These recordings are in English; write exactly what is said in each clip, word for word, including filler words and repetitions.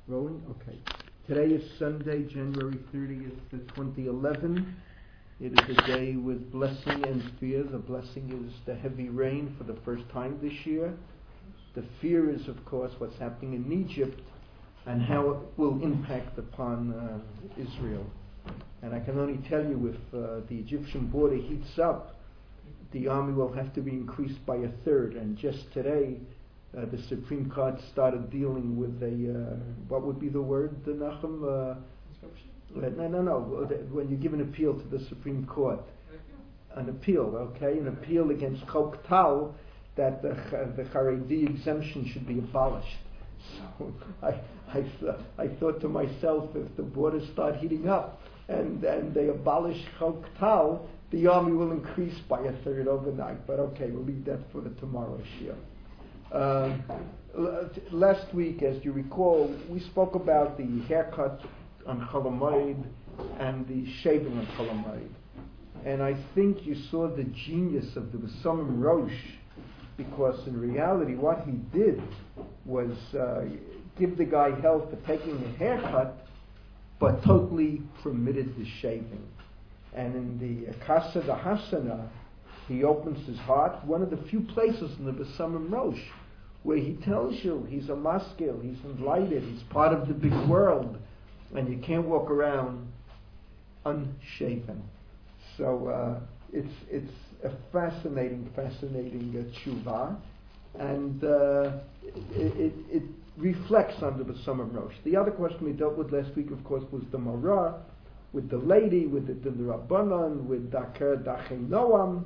Rolling? Okay. Today is Sunday, January thirtieth, twenty eleven. It is a day with blessing and fear. The blessing is the heavy rain for the first time this year. The fear is, of course, what's happening in Egypt and how it will impact upon uh, Israel. And I can only tell you, if uh, the Egyptian border heats up, the army will have to be increased by a third. And just today, uh, the Supreme Court started dealing with a, uh, what would be the word, Nachum? Uh, uh, no, no, no. When you give an appeal to the Supreme Court. An appeal, okay? An appeal against Chok Tal, that the, the Haredi exemption should be abolished. So I, I, th- I thought to myself, if the borders start heating up and, and they abolish Chok Tal, the army will increase by a third overnight. But okay, we'll leave that for the tomorrow shiur. Um, last week, as you recall, we spoke about the haircut on Chol Hamoed and the shaving on Chol Hamoed. And I think you saw the genius of the Besamim Rosh, because in reality what he did was uh, give the guy hell for taking a haircut, but totally permitted the shaving. And in the Kasa the Hasana, he opens his heart, one of the few places in the Besamim Rosh where he tells you he's a maskil, he's enlightened, he's part of the big world, and you can't walk around unshaven. So uh, it's it's a fascinating, fascinating uh, tshuva, and uh, it, it, it reflects on the Besamim Rosh. The other question we dealt with last week, of course, was the Marah, with the lady, with the, the Rabbanon, with Daker Dachei Noam,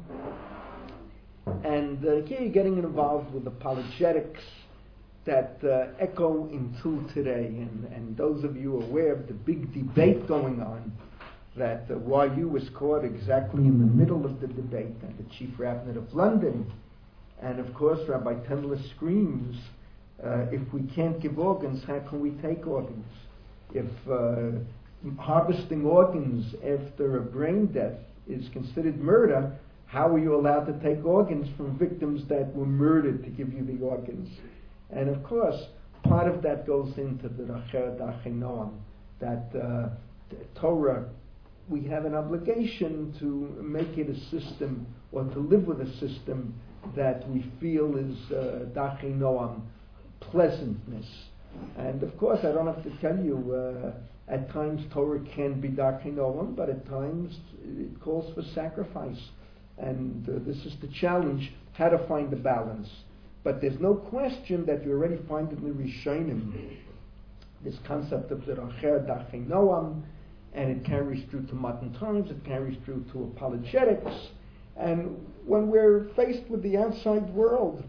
and uh, here you're getting involved with apologetics that uh, echo until today. And, and those of you aware of the big debate going on, that uh, Y U was caught exactly in the middle of the debate, and the chief rabbinate of London, and of course Rabbi Tendler screams, uh, if we can't give organs, how can we take organs? If uh, harvesting organs after a brain death is considered murder, how are you allowed to take organs from victims that were murdered to give you the organs? And of course, part of that goes into the Dacher Dachei Noam, that uh, Torah, we have an obligation to make it a system, or to live with a system that we feel is uh, Dachei Noam, pleasantness. And of course, I don't have to tell you, uh, at times Torah can be Dachei Noam, but at times it calls for sacrifice. And uh, this is the challenge, how to find the balance. But there's no question that you already find it in the Rishonim, this concept of the Dacher Dachei Noam, and it carries through to modern times, it carries through to apologetics. And when we're faced with the outside world,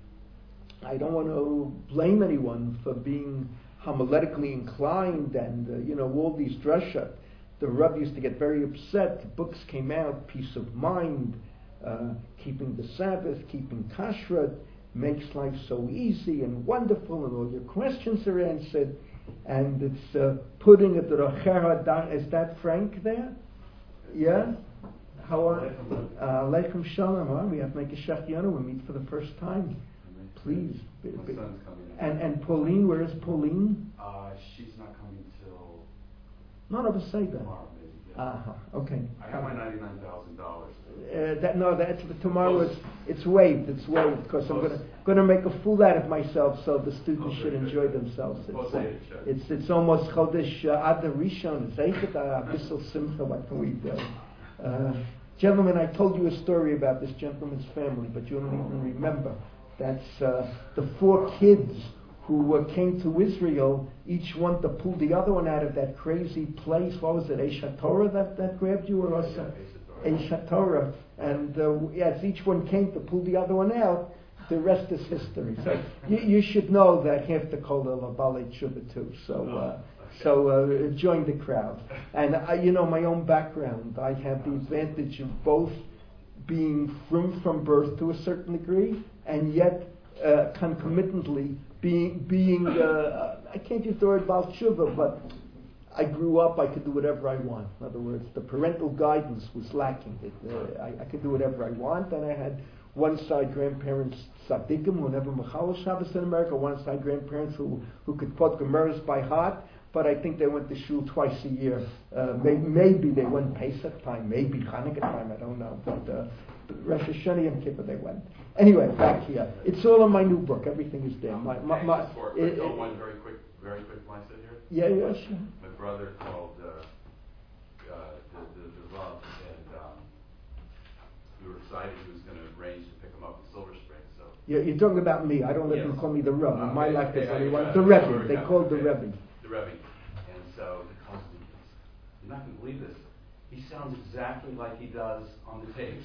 I don't want to blame anyone for being homiletically inclined and, uh, you know, all these drasha. The Rebbe used to get very upset. Books came out, Peace of Mind, uh, keeping the Sabbath, keeping kashrut, makes life so easy and wonderful, and all your questions are answered. And it's uh, putting it to the Dacher. Is that Frank there? Yeah? How are you? Aleichem Shalom. Huh? We have to make a Shachianu. We meet for the first time. Please. And and Pauline, where is Pauline? Uh, she's not coming till None of us say that. tomorrow, maybe. Yeah. Uh-huh. Okay. I got my ninety-nine thousand dollars. Uh, that no, that's tomorrow. Is it's waived. It's waived because I'm gonna gonna make a fool out of myself, so the students should enjoy themselves. It's uh, it's, it's almost Chodesh Adar Rishon. It's Eichet Abissal Simcha. What can we do? Uh, gentlemen, I told you a story about this gentleman's family, but you don't even remember. That's uh, the four kids who uh, came to Israel, each one to pull the other one out of that crazy place. What was it, Eish Torah that, that grabbed you? Or also Eish Torah. And uh, as each one came to pull the other one out, the rest is history. So you, you should know that half the Kollel are Balei Tshuva too. So, uh, so uh, join the crowd. And uh, you know, my own background, I have the advantage of both being from from birth to a certain degree, and yet uh, concomitantly being being uh, I can't use the word Baal Tshuva, but I grew up, I could do whatever I want. In other words, the parental guidance was lacking. It, uh, I, I could do whatever I want, and I had one side grandparents tzaddikim who never mechal Shabbos in America, one side grandparents who, who could quote Gemaras by heart, but I think they went to shul twice a year. Uh, maybe, maybe they went Pesach time, maybe Hanukkah time, I don't know, but uh, Rosh Hashanah and Kippur they went. Anyway, back here. It's all in my new book. Everything is there. My, my, my, just for it, it, it, one very quick, very quick mindset here. Yeah, yeah, sure. My brother called uh, uh, the, the, the Rav, and um, we were excited he was going to arrange to pick him up in Silver Spring. So You're, you're talking about me. I don't let yes. them call me the Rav. In my Okay, life, okay, there's only okay, one. okay, The okay, Rebbe. They okay, called the okay. Rebbe. The Rebbe. And so the cousin goes, "You're not going to believe this. He sounds exactly like he does on the tapes."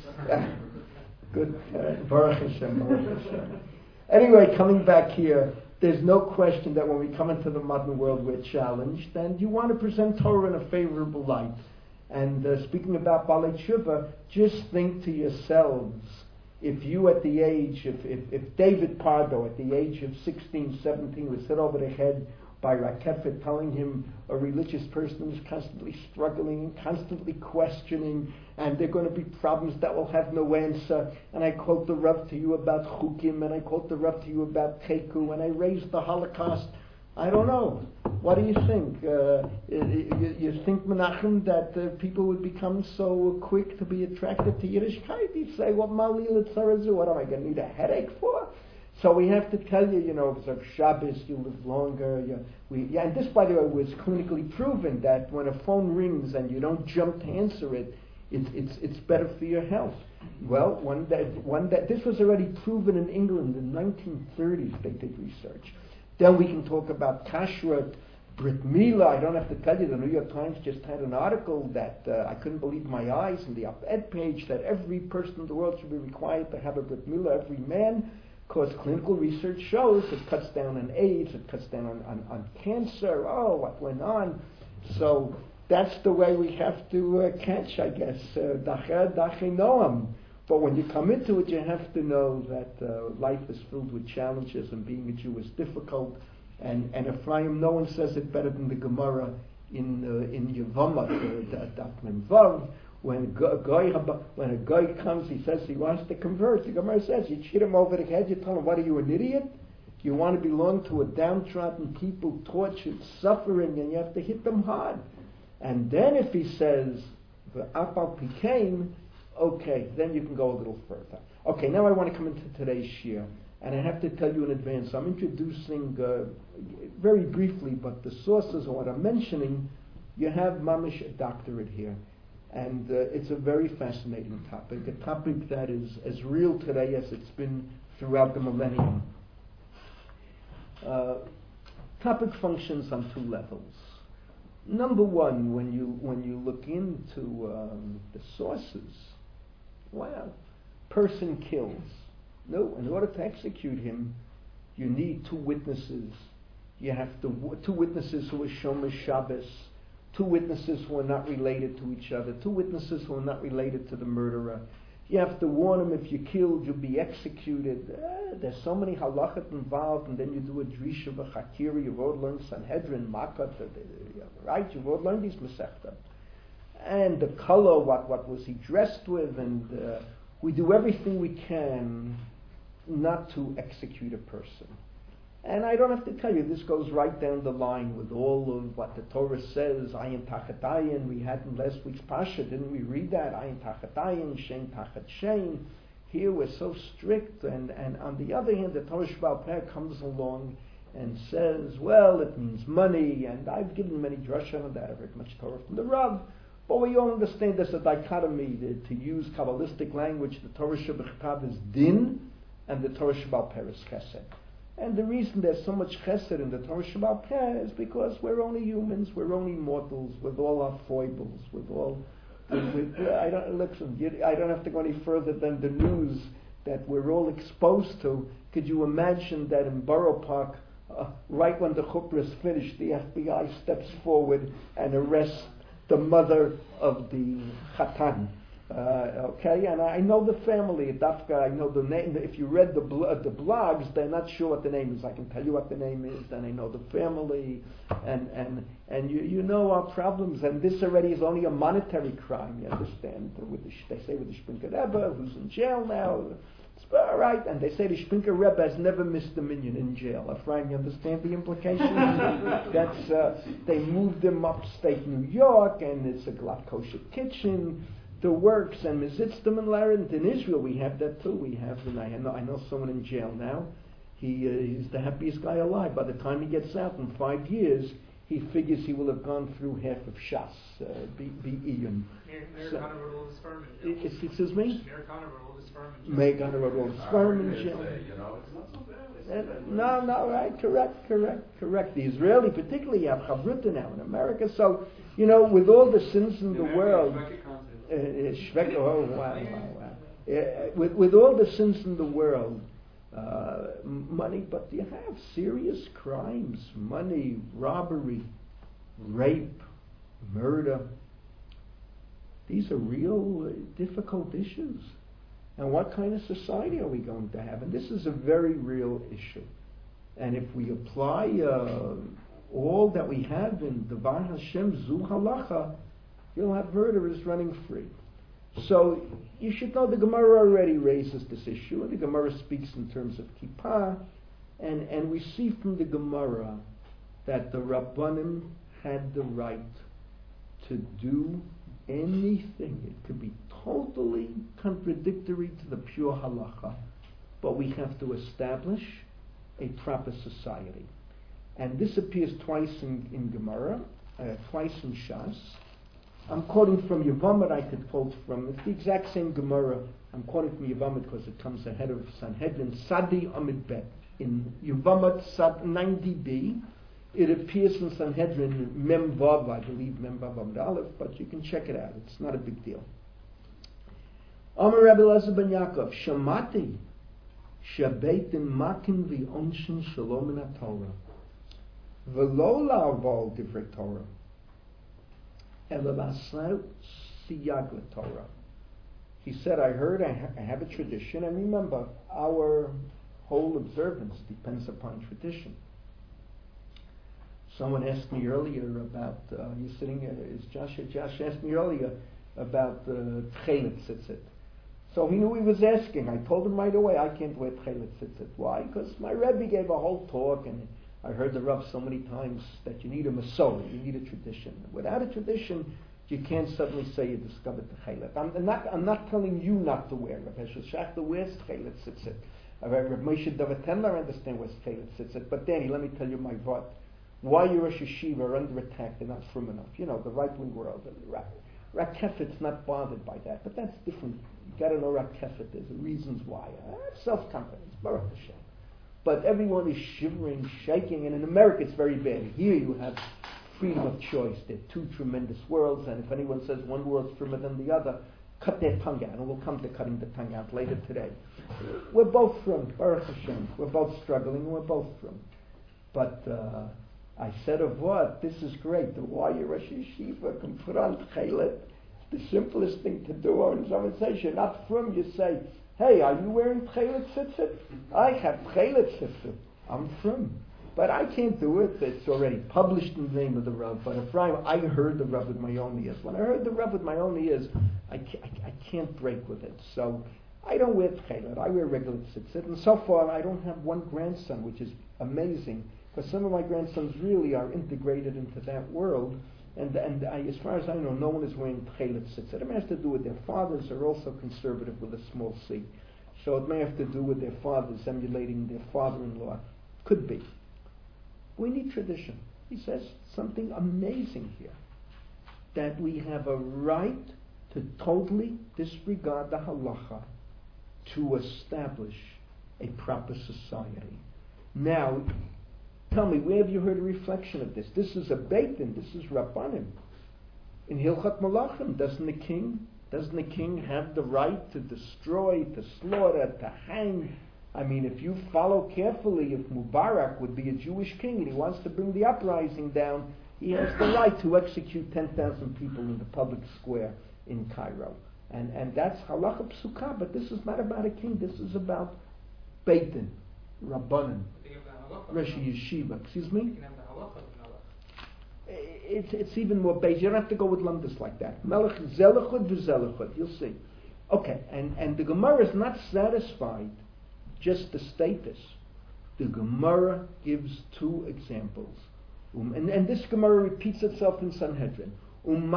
Good. Uh, Baruch Hashem, Baruch Hashem. Anyway, coming back here, there's no question that when we come into the modern world, we're challenged, and you want to present Torah in a favorable light. And uh, speaking about Balei Tshuva, just think to yourselves, if you at the age, if, if, if David Pardo at the age of sixteen, seventeen was hit over the head by Rakefet telling him a religious person is constantly struggling and constantly questioning, and there are going to be problems that will have no answer. And I quote the Rav to you about Chukim, and I quote the Rav to you about Teku, and I raise the Holocaust. I don't know. What do you think? Uh, you, you think, Menachem, that uh, people would become so quick to be attracted to Yiddishkeit? You say, what Mali Litzarazu? What am I going to need a headache for? So we have to tell you, you know, if it's Shabbos, you live longer. You, we, yeah, and this, by the way, was clinically proven that when a phone rings and you don't jump to answer it, it's it's it's better for your health. Well, one that one that this was already proven in England in the nineteen thirties. They did research. Then we can talk about kashrut, Brit Milah. I don't have to tell you. The New York Times just had an article that uh, I couldn't believe my eyes in the op-ed page that every person in the world should be required to have a Brit Milah, every man. Because clinical research shows it cuts down on AIDS, it cuts down on, on, on cancer, oh, what went on. So that's the way we have to uh, catch, I guess, dache dache noam. But when you come into it, you have to know that uh, life is filled with challenges, and being a Jew is difficult. And, and Ephraim, no one says it better than the Gemara in uh, in Yevamot, uh, Daf Mem Vav. When a guy, when a guy comes, he says he wants to convert. The Gemara says, you hit him over the head, you tell him, what are you, an idiot? You want to belong to a downtrodden people, tortured, suffering, and you have to hit them hard. And then if he says, the apal became, okay, then you can go a little further. Okay, now I want to come into today's shir, and I have to tell you in advance, I'm introducing uh, very briefly, but the sources of what I'm mentioning, you have Mamish, a doctorate here. And uh, it's a very fascinating topic, a topic that is as real today as it's been throughout the millennium. Uh, topic functions on two levels. Number one, when you when you look into um, the sources, well, person kills. No, in order to execute him, you need two witnesses. You have to, two witnesses who are Shomer Shabbos. Two witnesses who are not related to each other. Two witnesses who are not related to the murderer. You have to warn them, if you're killed, you'll be executed. Eh, there's so many halachot involved, and then you do a drisha v'chakira. You've all learned Sanhedrin, Makkot, right? You've all learned these Masechta. And the color, what, what was he dressed with, and uh, we do everything we can not to execute a person. And I don't have to tell you, this goes right down the line with all of what the Torah says, ayin tachat ayin. We had in last week's Pasha, didn't we read that? Ayin tachat ayin, shein tachat shein. Here we're so strict, and, and on the other hand, the Torah Sheba'al Peh comes along and says, well, it means money, and I've given many drashas on that. I've read much Torah from the Rav, but we all understand there's a dichotomy. The, to use Kabbalistic language, the Torah Shebechtav is din, and the Torah Sheba'al Peh is chesed. And the reason there's so much chesed in the Torah Sheba'al Peh is because we're only humans, we're only mortals, with all our foibles, with all. With, with, I don't listen. You, I don't have to go any further than the news that we're all exposed to. Could you imagine that in Borough Park, uh, right when the chuppah is finished, the F B I steps forward and arrests the mother of the chatan? Uh, okay, and I know the family, Dafka, I know the name. If you read the blo- the blogs, they're not sure what the name is. I can tell you what the name is, and I know the family, and and and you you know our problems. And this already is only a monetary crime. You understand? With the, they say with the Shprinker Rebbe, who's in jail now. It's all right. And they say the Spinker Rebbe has never missed a minyan in jail. Ephraim, you understand the implications? That's, uh, they moved him upstate New York, and it's a glatt kosher kitchen, the works, and Mizitzdim and Larent. In Israel, we have that too. We have, and I know, I know someone in jail now. He uh, he's the happiest guy alive. By the time he gets out in five years, he figures he will have gone through half of Shas, uh, be Iyun. Mayor Connor wrote all his firm in jail. Excuse me? Mayor Connor wrote all his firm in jail. Mayor Connor wrote all his firm in jail. You know, it's not so bad. Uh, No, no, right, correct, correct, correct. The Israeli, particularly, you have Chavruta now in America. So, you know, with all the sins in the world, uh, Shvek, oh wow, wow, wow. Uh, with with all the sins in the world, uh, money, but you have serious crimes: money, robbery, rape, murder. These are real uh, difficult issues. And what kind of society are we going to have? And this is a very real issue. And if we apply uh, all that we have in Devar Hashem Zu Halacha, you'll have murderers running free. So you should know the Gemara already raises this issue, and the Gemara speaks in terms of kippah, and, and we see from the Gemara that the Rabbanim had the right to do anything. It could be totally contradictory to the pure halacha, but we have to establish a proper society. And this appears twice in, in Gemara, uh, twice in Shas. I'm quoting from Yevamot, I could quote from, it's the exact same Gemara. I'm quoting from Yevamot because it comes ahead of Sanhedrin, Sadi Amid Bet. In Yevamot Sad ninety b, it appears in Sanhedrin Mem Vav, I believe Mem Vav Amid Aleph, but you can check it out. It's not a big deal. Amar Rabbi Elazar ben Yaakov, Shamati, Shabeitin Makin v'Onshin Shalom in HaTorah, V'lo la'avol divrei Torah, Ela b'asar siyag l'Torah. He said, I heard, I, ha- I have a tradition, and remember, our whole observance depends upon tradition. Someone asked me earlier about, uh, you're sitting, uh, is Josh, Josh asked me earlier about the uh, Tchelet Tzitzit. So he knew he was asking. I told him right away, I can't wear Tchelet Tzitzit. Why? Because my Rebbe gave a whole talk, and I heard the Rav so many times that you need a Masorah, you need a tradition. Without a tradition, you can't suddenly say you discovered the Tchelet. I'm not, I'm not telling you not to wear. Rav Heschel Schachter wears Tchelet Tzitzit. Uh, Rav Moshe David Tendler understands wears Tchelet Tzitzit. But Danny, let me tell you my vot. Why you Rosh Yeshiva are under attack, they're not firm enough. You know, the right-wing world. Rakefet's not bothered by that, but that's different. You got to know Rakefet. There's reasons why. I have self-confidence, Baruch Hashem. But everyone is shivering, shaking, and in America it's very bad. Here you have freedom of choice. They're two tremendous worlds, and if anyone says one world's firmer than the other, cut their tongue out, and we'll come to cutting the tongue out later today. We're both from Baruch Hashem. We're both struggling, and we're both from. But uh, I said of what? This is great. The why Rosh Yeshiva can put on Tchelet. It's the simplest thing to do. Or when someone says you're not from, you say, hey, are you wearing Tchelet Tzitzit? I have Tchelet Tzitzit. I'm from. But I can't do it. It's already published in the name of the Rav. But Ephraim, I heard the Rav with my own ears. When I heard the Rav with my own ears, I can't, I, I can't break with it. So I don't wear Tchelet. I wear regular Tzitzit. And so far, I don't have one grandson, which is amazing. Because some of my grandsons really are integrated into that world, and and I, as far as I know, no one is wearing Tchelet Tzitzit. It may have to do with their fathers are also conservative with a small c, so it may have to do with their fathers emulating their father-in-law. Could be. We need tradition. He says something amazing here, that we have a right to totally disregard the halacha to establish a proper society. Now, tell me, where have you heard a reflection of this? This is a Beit Din, this is Rabbanim. In Hilchot Malachim, doesn't the king, doesn't the king have the right to destroy, to slaughter, to hang? I mean, if you follow carefully, if Mubarak would be a Jewish king and he wants to bring the uprising down, he has the right to execute ten thousand people in the public square in Cairo. And and that's halacha psuka, but this is not about a king, this is about Beit Din, Rabbanim. Rosh Yeshiva, excuse me? It's, it's even more basic. You don't have to go with lumdus like that. Melech zelachud v'zelachud, you'll see. Okay, and, and the Gemara is not satisfied just to state this. The Gemara gives two examples. Um, and, and this Gemara repeats itself in Sanhedrin. Um,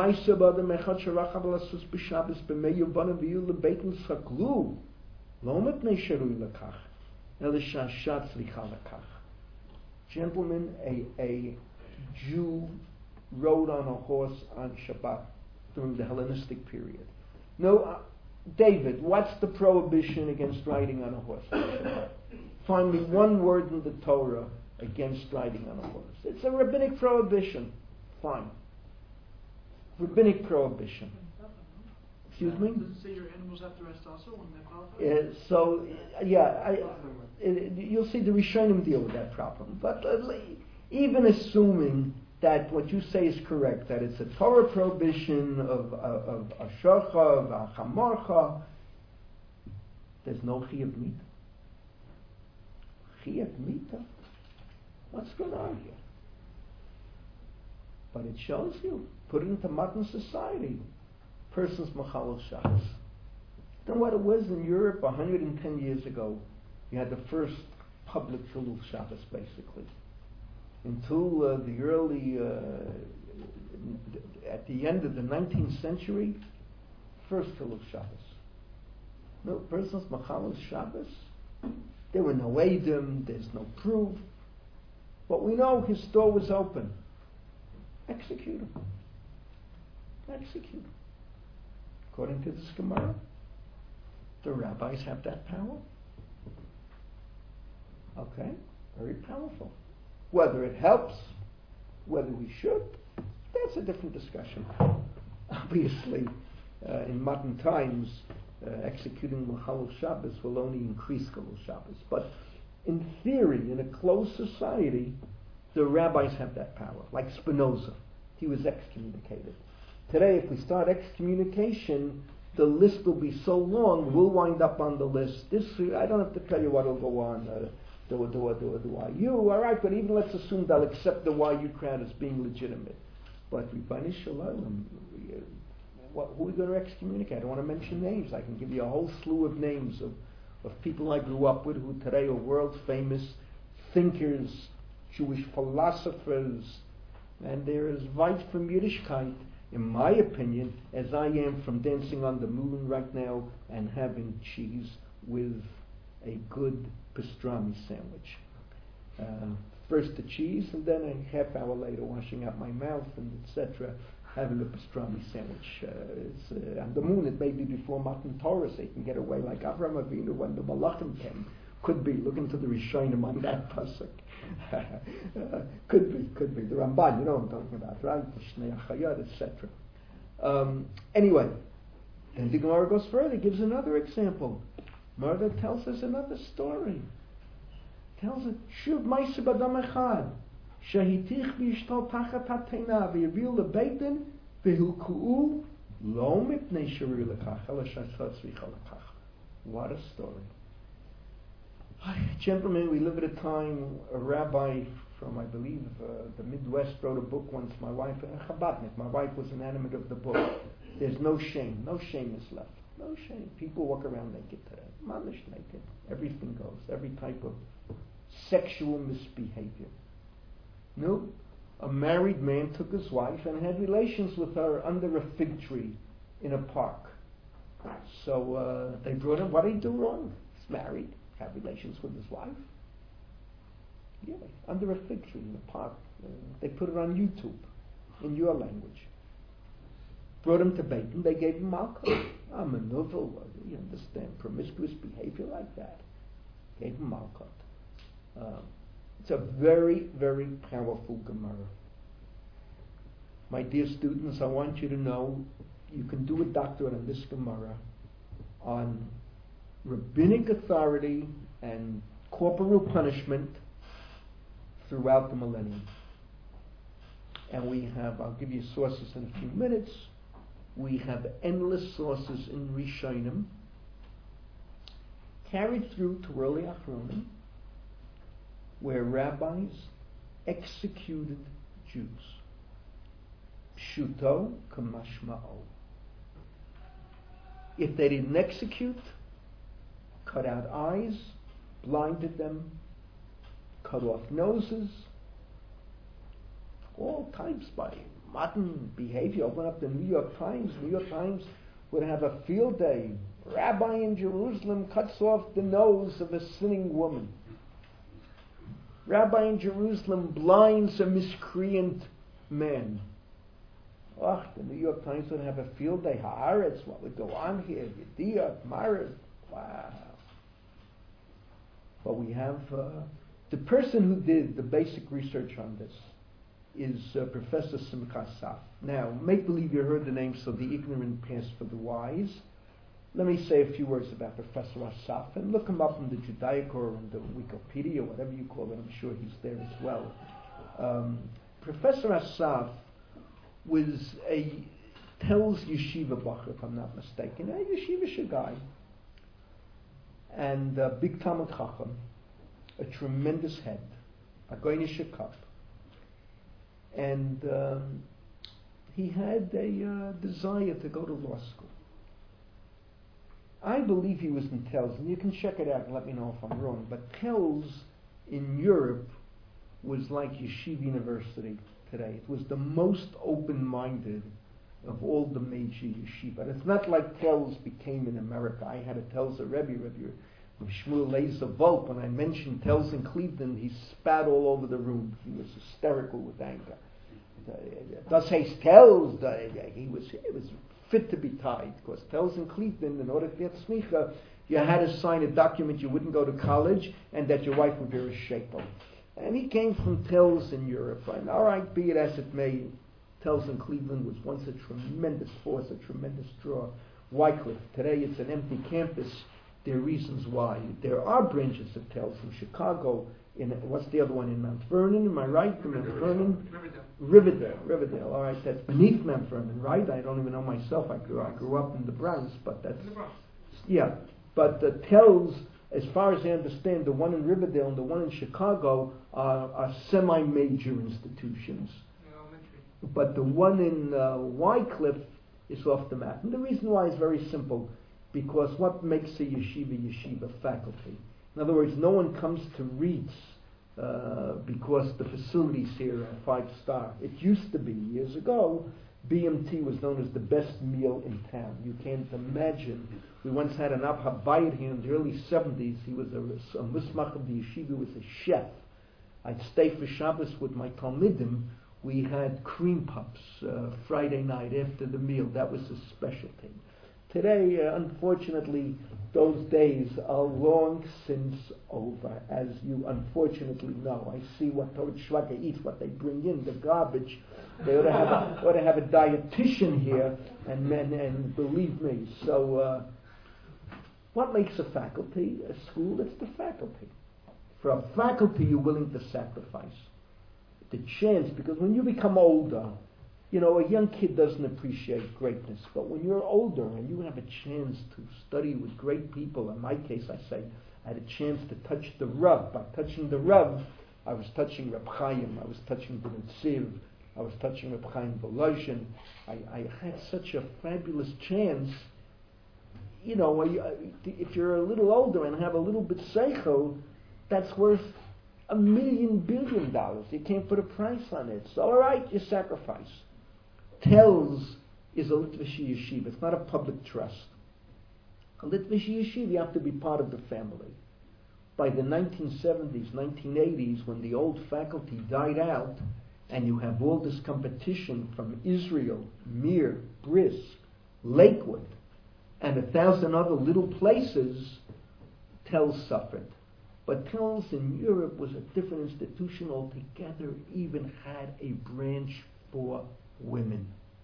Gentlemen, a, a Jew rode on a horse on Shabbat during the Hellenistic period. No, uh, David, what's the prohibition against riding on a horse on Shabbat? Find me one word in the Torah against riding on a horse. It's a rabbinic prohibition. Fine. Rabbinic prohibition. Excuse me? Does it say your animals have to rest also when they're qualified? Uh, so, uh, yeah, I, it, you'll see the Rishonim deal with that problem. But uh, even assuming that what you say is correct, that it's a Torah prohibition of of Ashercha, of Achamorcha, there's no Chiyuv Mita. Chiyuv Mita? What's going on here? But it shows you, put it into modern society, person's Machalel Shabbos. You know what it was in Europe one hundred ten years ago? You had the first public Chilul Shabbos, basically. Until uh, the early, uh, at the end of the nineteenth century, first Chilul Shabbos. No person's Machalel Shabbos. There were no Eidim, there's no proof. But we know his store was open. Execute him. Execute him. According to this Gemara, the rabbis have that power. Okay, very powerful. Whether it helps, whether we should, that's a different discussion. Obviously, uh, in modern times, uh, executing Machalel Shabbos will only increase Chilul Shabbos. But in theory, in a closed society, the rabbis have that power. Like Spinoza, he was excommunicated. Today, if we start excommunication, the list will be so long, we'll wind up on the list. This, I don't have to tell you what will go on. Uh, Do a, do a, do a, do a, you, all right, but even let's assume they'll accept the Y U crowd as being legitimate. But Ribbani Shalom, what, who are we going to excommunicate? I don't want to mention names. I can give you a whole slew of names of, of people I grew up with who today are world famous thinkers, Jewish philosophers, and they're as weit from Yiddishkeit, in my opinion, as I am from dancing on the moon right now and having cheese with a good pastrami sandwich. Uh, first the cheese, and then a half hour later, washing out my mouth and et cetera, having a pastrami sandwich. Uh, it's, uh, on the moon, it may be before Matan Torah, so you can get away like Avraham Avinu when the Malachim came. Could be. Look into the Rishonim on that pasuk. uh, could be, could be. The Ramban, you know what I'm talking about, right? The Shnei Achayot, et cetera. Um, anyway, then the Gemara goes further, gives another example. Murder tells us another story. Tells us, Shuv Ma'aseh B'Adam Echad, Shehitich V'Yishto Tachat HaTeina V'Yavil LeBeitin V'Hilku'u Lo Mipnei Shari Lekach Ela Shasat Tzricha Lekach. What a story. Gentlemen, we live at a time, a rabbi from, I believe, uh, the Midwest wrote a book once, my wife, a Chabadnik, my wife was an animate of the book. There's no shame, no shame is left. No shame. People walk around naked today. Mamish naked. Everything goes. Every type of sexual misbehavior. No. A married man took his wife and had relations with her under a fig tree in a park. So uh, they brought him. What did he do wrong? He's married. Have relations with his wife. Yeah, under a fig tree in a park. Uh, they put it on YouTube in your language. Brought him to Beit Din, they gave him malchut. I'm a novel, you understand, promiscuous behavior like that. Gave him malchut. Um, it's a very, very powerful Gemara. My dear students, I want you to know you can do a doctorate on this Gemara on rabbinic authority and corporal punishment throughout the millennium. And we have, I'll give you sources in a few minutes. We have endless sources in Rishonim, carried through to early Achronim, where rabbis executed Jews. Pshuto kamashma'o. If they didn't execute, cut out eyes, blinded them, cut off noses, all types by modern behavior. Open up the New York Times. New York Times would have a field day. Rabbi in Jerusalem cuts off the nose of a sinning woman. Rabbi in Jerusalem blinds a miscreant man. Oh, the New York Times would have a field day. Haaretz, what would go on here? Yediyah, Maariv. Wow. But we have uh, the person who did the basic research on this is uh, Professor Simcha Saf. Now, make believe you heard the name, so the ignorant pass for the wise. Let me say a few words about Professor Asaf, and look him up in the Judaic or in the Wikipedia, whatever you call it. I'm sure he's there as well. Um, Professor Asaf was a Telz Yeshiva Bach, if I'm not mistaken, a Yeshivish guy, and a big Talmud Chacham, a tremendous head, a Goynish cup, and um, he had a uh, desire to go to law school. I believe he was in Telz, and you can check it out and let me know if I'm wrong, but Telz in Europe was like Yeshiva University today. It was the most open-minded of all the major yeshiva. It's not like Telz became in America. I had a Telzer Rebbe, Rebbe Shmuel Leizer Volk. When I mentioned Telz in Cleveland, he spat all over the room. He was hysterical with anger. Das heißt Telz. He was, he was fit to be tied, because Telz in Cleveland, in order to get smicha, you had to sign a document you wouldn't go to college and that your wife would wear a shekel. And he came from Telz in Europe. And all right, be it as it may, Telz in Cleveland was once a tremendous force, a tremendous draw. Wycliffe, today it's an empty campus. There are reasons why. There are branches of Telz in Chicago. In what's the other one in Mount Vernon? Am I right? Mount Vernon, Riverdale. Riverdale, Riverdale. All right, that's beneath Mount Vernon, right? I don't even know myself. I grew, I grew up in the Bronx, but that's In the Bronx. yeah. But the Telz, as far as I understand, the one in Riverdale and the one in Chicago are, are semi-major institutions. Elementary. But the one in uh, Wycliffe is off the map. And the reason why is very simple, because what makes a yeshiva yeshiva? Faculty. In other words, no one comes to Reitz uh, because the facilities here are five star. It used to be, years ago, B M T was known as the best meal in town. You can't imagine. We once had an Abha Bayit here in the early seventies. He was a, a musmach of the yeshiva, he was a chef. I'd stay for Shabbos with my Talmidim. We had cream puffs uh, Friday night after the meal. That was a specialty. Today, uh, unfortunately, those days are long since over, as you unfortunately know. I see what Torah Shvaga eats, what they bring in, the garbage. They ought to have a, ought to have a dietitian here, and and, and believe me. So, uh, what makes a faculty? A school, it's the faculty. For a faculty, you're willing to sacrifice the chance, because when you become older, you know, a young kid doesn't appreciate greatness, but when you're older and you have a chance to study with great people, in my case I say, I had a chance to touch the Rav. By touching the Rav, I was touching Reb Chaim, I was touching the Netziv, I was touching Reb Chaim Volozhin. I, I had such a fabulous chance. You know, if you're a little older and have a little bit seichel, that's worth a million billion dollars. You can't put a price on it. So all right, you sacrifice. Telz is a Litvish yeshiva. It's not a public trust. A Litvish yeshiva, you have to be part of the family. By the nineteen seventies, nineteen eighties, when the old faculty died out, and you have all this competition from Israel, Mir, Brisk, Lakewood, and a thousand other little places, Telz suffered. But Telz in Europe was a different institution altogether, even had a branch for women.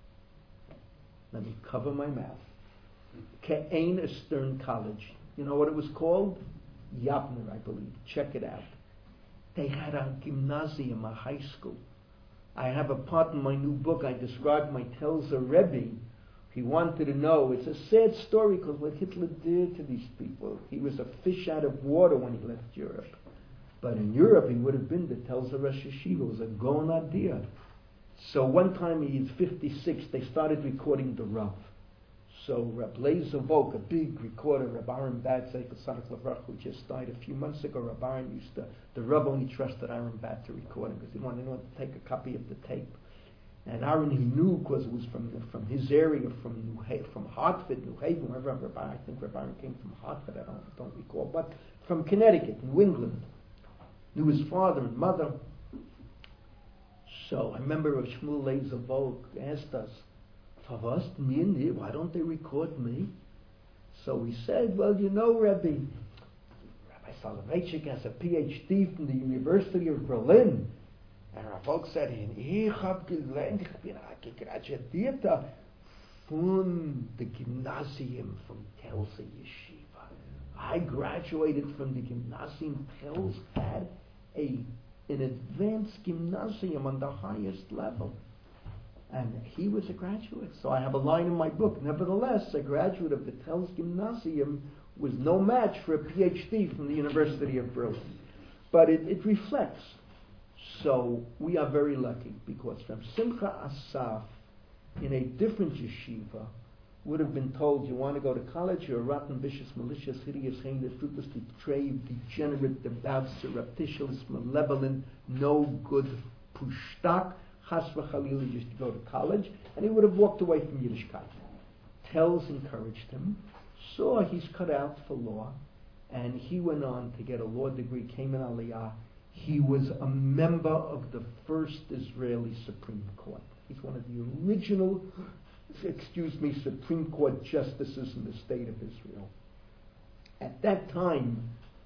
Let me cover my mouth. Ke'ein Stern College. You know what it was called? Yavner, I believe. Check it out. They had a gymnasium, a high school. I have a part in my new book. I described my Telzer Rebbe. He wanted to know. It's a sad story, because what Hitler did to these people. He was a fish out of water when he left Europe. But in Europe, he would have been the Telzer Rosh Yeshiva. It was a Gaon idea. So one time, he's fifty-six, they started recording the Rav. So Reb Leizer Volk, a big recorder, Reb Aaron Bad, who just died a few months ago, Reb Aaron used to, the Reb only trusted Aaron Bad to record him because he wanted anyone to take a copy of the tape. And Aaron he knew because it was from the, from his area, from New ha- from Hartford, New Haven, wherever Reb Aaron, I think Reb Aaron came from Hartford, I don't, don't recall, but from Connecticut, New England. Knew his father and mother. So I remember Rav Shmuel Leizer Volk asked us, why don't they record me? So we said, well, you know, Rabbi, Rabbi Soloveitchik has a P H D from the University of Berlin. And Rav Volk said, ich hab gelernt, ich bin graduierter von the Gymnasium from Telze Yeshiva. I graduated from the Gymnasium. Telz had a an advanced gymnasium on the highest level. And he was a graduate. So I have a line in my book. Nevertheless, a graduate of the Telz Gymnasium was no match for a P H D from the University of Berlin. But it, it reflects. So we are very lucky because from Simcha Asaf in a different yeshiva would have been told, you want to go to college, you're a rotten, vicious, malicious, hideous, heinous, fruitlessly depraved, degenerate, devout, surreptitious, malevolent, no good, pushtak, chas v'chalil, just to go to college, and he would have walked away from Yiddishkeit. Telz encouraged him, saw he's cut out for law, and he went on to get a law degree, came in Aliyah. He was a member of the first Israeli Supreme Court. He's one of the original, excuse me, Supreme Court justices in the state of Israel. At that time,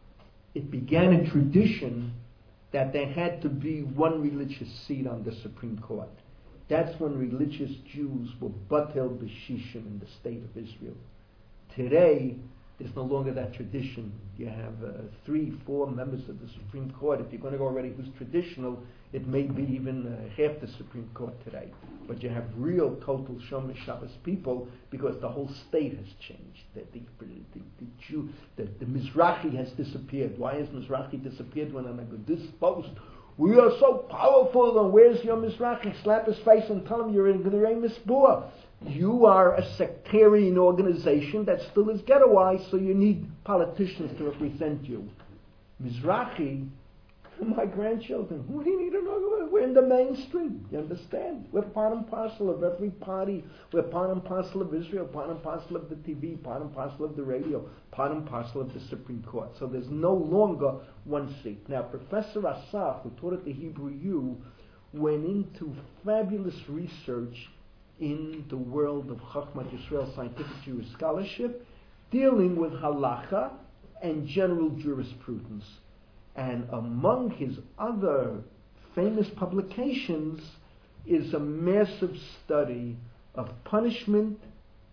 it began a tradition that there had to be one religious seat on the Supreme Court. That's when religious Jews were batel b'shishim in the state of Israel. Today, there's no longer that tradition. You have uh, three, four members of the Supreme Court. If you're going to go already who's traditional, it may be even uh, half the Supreme Court today. But you have real, total Shomer Shabbos people because the whole state has changed. The, the, the, the, Jew, the, the Mizrahi has disappeared. Why has Mizrahi disappeared when on a good post? We are so powerful, and where's your Mizrahi? Slap his face and tell him you're in G'nei Misbua. You are a sectarian organization that still is ghettoized, so you need politicians to represent you. Mizrahi, my grandchildren, what do you need to know about? We're in the mainstream, you understand? We're part and parcel of every party. We're part and parcel of Israel, part and parcel of the T V, part and parcel of the radio, part and parcel of the Supreme Court. So there's no longer one seat. Now, Professor Asaf, who taught at the Hebrew U, went into fabulous research in the world of Chachmat Yisrael, scientific Jewish scholarship, dealing with halacha and general jurisprudence. And among his other famous publications is a massive study of punishment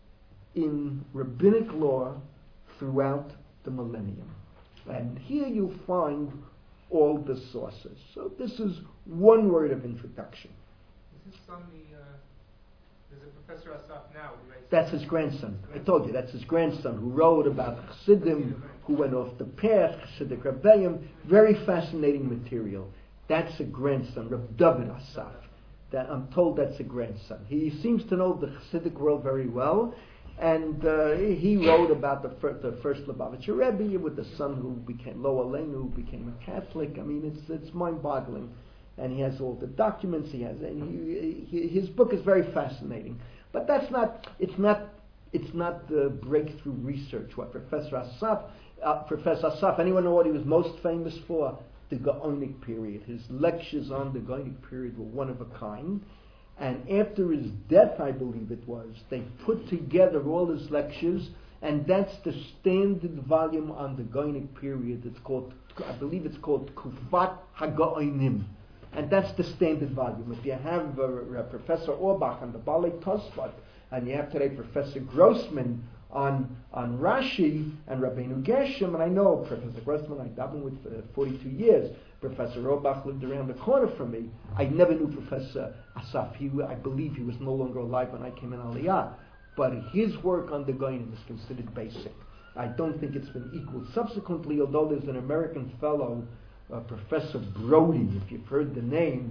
in rabbinic law throughout the millennium. And here you'll find all the sources. So this is one word of introduction. Is this from the... Uh There's a Professor Asaf now who writes... That's his grandson. I told you, that's his grandson who wrote about Chassidim, who went off the path, Chassidic Rebbeim. Very fascinating material. That's a grandson, Reb David Asaf. That, I'm told that's a grandson. He seems to know the Chassidic world very well, and uh, he wrote about the, fir- the first Lubavitcher Rebbe with the son who became, Lo Aleinu, who became a Catholic. I mean, it's it's mind-boggling. And he has all the documents. He has, and he, he, his book is very fascinating. But that's not. It's not. It's not the breakthrough research. What Professor Asaf, uh, Professor Asaf. Anyone know what he was most famous for? The Gaonic period. His lectures on the Gaonic period were one of a kind. And after his death, I believe it was, they put together all his lectures, and that's the standard volume on the Gaonic period. It's called, I believe it's called Kufat HaGaonim. And that's the standard volume. If you have uh, uh, Professor Orbach on the Balei Tosfot, and you have today Professor Grossman on on Rashi and Rabbeinu Gershom, and I know Professor Grossman, I davened with for forty-two years. Professor Orbach lived around the corner from me. I never knew Professor Asaf. He, I believe he was no longer alive when I came in Aliyah. But his work on the Gaonim is considered basic. I don't think it's been equaled subsequently, although there's an American fellow, Uh, Professor Brody, if you've heard the name,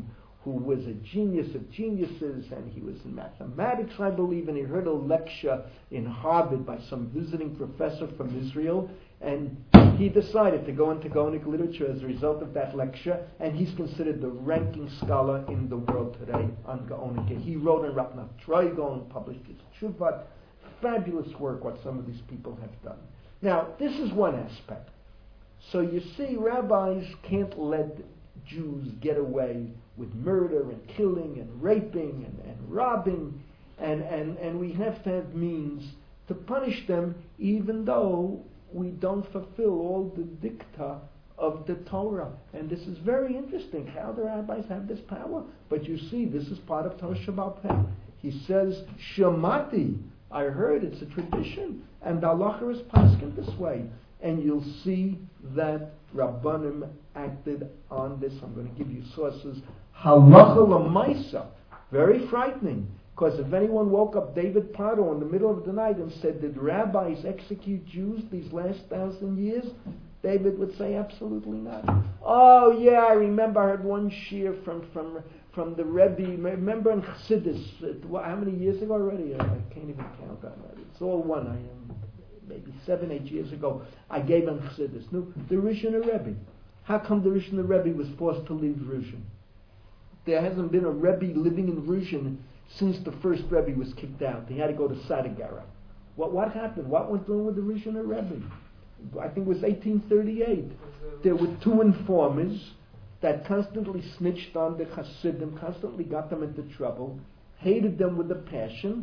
who was a genius of geniuses, and he was in mathematics, I believe, and he heard a lecture in Harvard by some visiting professor from Israel, and he decided to go into Gaonic literature as a result of that lecture, and he's considered the ranking scholar in the world today on Gaonic. He wrote on Rapnach Trigon, published his Tshuvat. Fabulous work what some of these people have done. Now, this is one aspect. So you see, rabbis can't let Jews get away with murder and killing and raping and, and robbing, and, and, and we have to have means to punish them, even though we don't fulfill all the dicta of the Torah. And this is very interesting, how the rabbis have this power. But you see, this is part of Torah Shabbat Peh. He says, Shamati, I heard, it's a tradition, and the halacha is paskin this way. And you'll see that Rabbanim acted on this. I'm going to give you sources. Halacha l'maisa, very frightening. Because if anyone woke up David Pardo in the middle of the night and said, did rabbis execute Jews these last thousand years? David would say, absolutely not. Oh yeah, I remember I heard one shir from from from the Rebbe. Remember in Chassidus, how many years ago already? I can't even count on that. It's all one. I am maybe seven, eight years ago. I gave him Chassidus. No, the Rishon Rebbe. How come the Rishon Rebbe was forced to leave Rishon? There hasn't been a Rebbe living in Rishon since the first Rebbe was kicked out. He had to go to Sadegara. What what happened? What went wrong with the Rishon Rebbe? I think it was eighteen thirty-eight. There were two informers that constantly snitched on the Hasidim, constantly got them into trouble, hated them with a passion,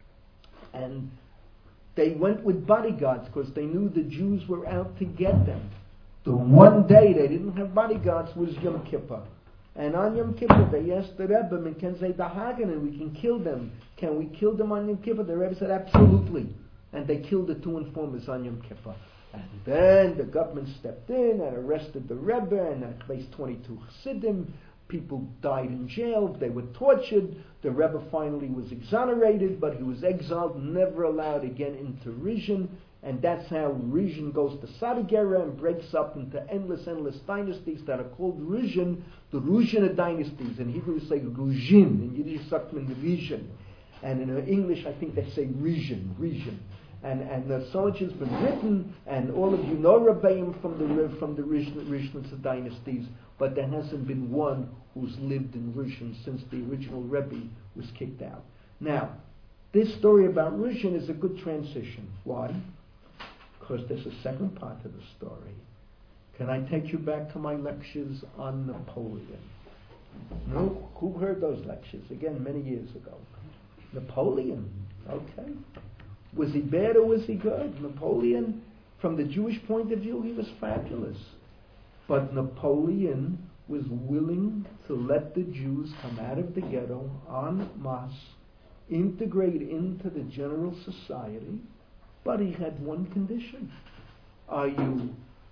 and they went with bodyguards because they knew the Jews were out to get them. The one day they didn't have bodyguards was Yom Kippur. And on Yom Kippur they asked the Rebbe, and can say Dahagan, and we can kill them. Can we kill them on Yom Kippur? The Rebbe said, absolutely. And they killed the two informers on Yom Kippur. And then the government stepped in and arrested the Rebbe and placed twenty-two Chassidim. People died in jail. They were tortured. The Rebbe finally was exonerated, but he was exiled, never allowed again into Rishon. And that's how Rishon goes to Sadegara and breaks up into endless, endless dynasties that are called Rishon, the Ruzhin dynasties. In Hebrew you say Ruzhin, in Yiddish sagt man Rishon. And in English I think they say Rishon, Rishon. And and uh, so much has been written, and all of you know Rebbeim from the from the Rishon dynasties, but there hasn't been one who's lived in Rishon since the original Rebbe was kicked out. Now, this story about Rishon is a good transition. Why? Because there's a second part to the story. Can I take you back to my lectures on Napoleon? No? Who heard those lectures? Again, many years ago. Napoleon. Okay. Was he bad or was he good? Napoleon, from the Jewish point of view, he was fabulous. But Napoleon was willing to let the Jews come out of the ghetto en masse, integrate into the general society, but he had one condition. Are you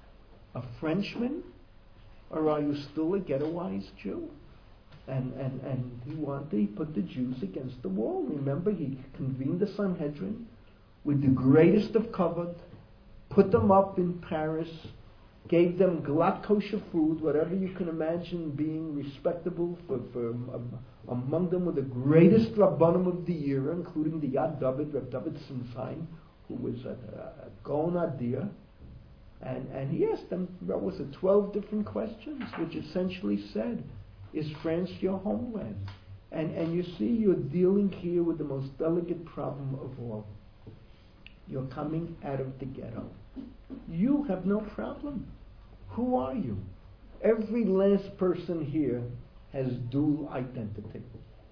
a Frenchman or are you still a ghettoized Jew? And, and, and he wanted, he put the Jews against the wall. Remember, he convened the Sanhedrin with the greatest of kavod, put them up in Paris, gave them glatt kosher food, whatever you can imagine being respectable for, for um, among them were the greatest Rabbanim of the era, including the Yad David, Rav David Simchaim, who was a, a Gaon Adir. And, and he asked them, what was it, twelve different questions, which essentially said, is France your homeland? And, and you see, you're dealing here with the most delicate problem of all. You're coming out of the ghetto. You have no problem. Who are you? Every last person here has dual identity.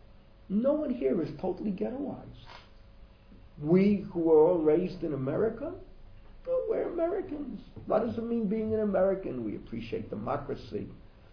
No one here is totally ghettoized. We who are all raised in America, well, we're Americans. What does it mean being an American? We appreciate democracy.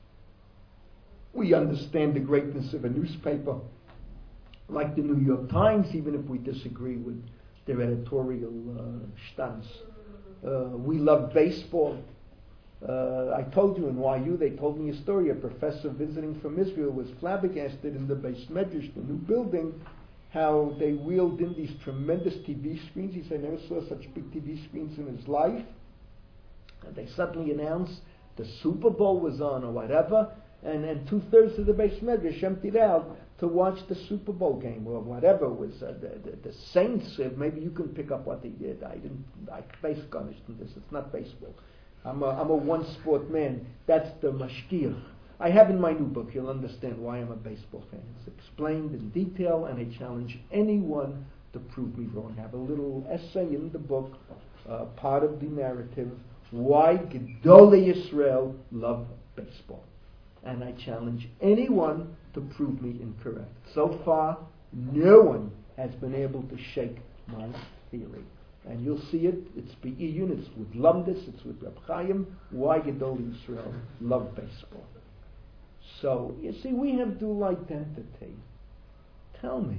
We understand the greatness of a newspaper like the New York Times, even if we disagree with their editorial uh, stance. Uh, we love baseball. Uh, I told you in Y U, they told me a story. A professor visiting from Israel was flabbergasted in the Beis Medrash, the new building, how they wheeled in these tremendous T V screens. He said he never saw such big T V screens in his life. And they suddenly announced the Super Bowl was on or whatever, and, and two-thirds of the Beis Medrash emptied out to watch the Super Bowl game or whatever it was. Uh, the, the, the Saints, uh, maybe you can pick up what they did. I didn't, I base garnished in this. It's not baseball. I'm a, I'm a one-sport man. That's the mashkiach. I have in my new book, you'll understand why I'm a baseball fan. It's explained in detail, and I challenge anyone to prove me wrong. I have a little essay in the book, uh, part of the narrative, why Gedolei Yisrael love baseball. And I challenge anyone to prove me incorrect. So far, no one has been able to shake my theory. And you'll see it, it's Be'iyun, it's with Lumdis, it's with Reb Chaim, why Gedolei Yisrael love baseball. So, you see, we have dual identity. Tell me,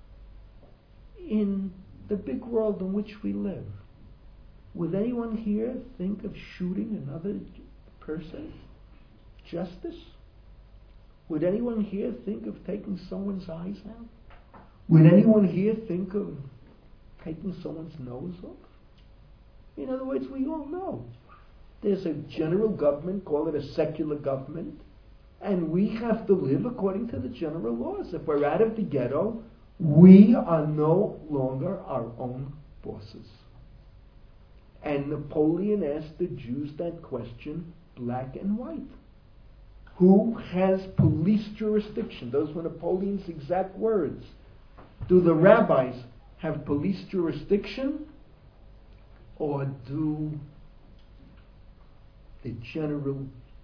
in the big world in which we live, would anyone here think of shooting another person? Justice? Would anyone here think of taking someone's eyes out? Would anyone here think of taking someone's nose off? In other words, we all know there's a general government, call it a secular government, and we have to live according to the general laws. If we're out of the ghetto, we are no longer our own bosses. And Napoleon asked the Jews that question, black and white. Who has police jurisdiction? Those were Napoleon's exact words. Do the rabbis have police jurisdiction, or do the general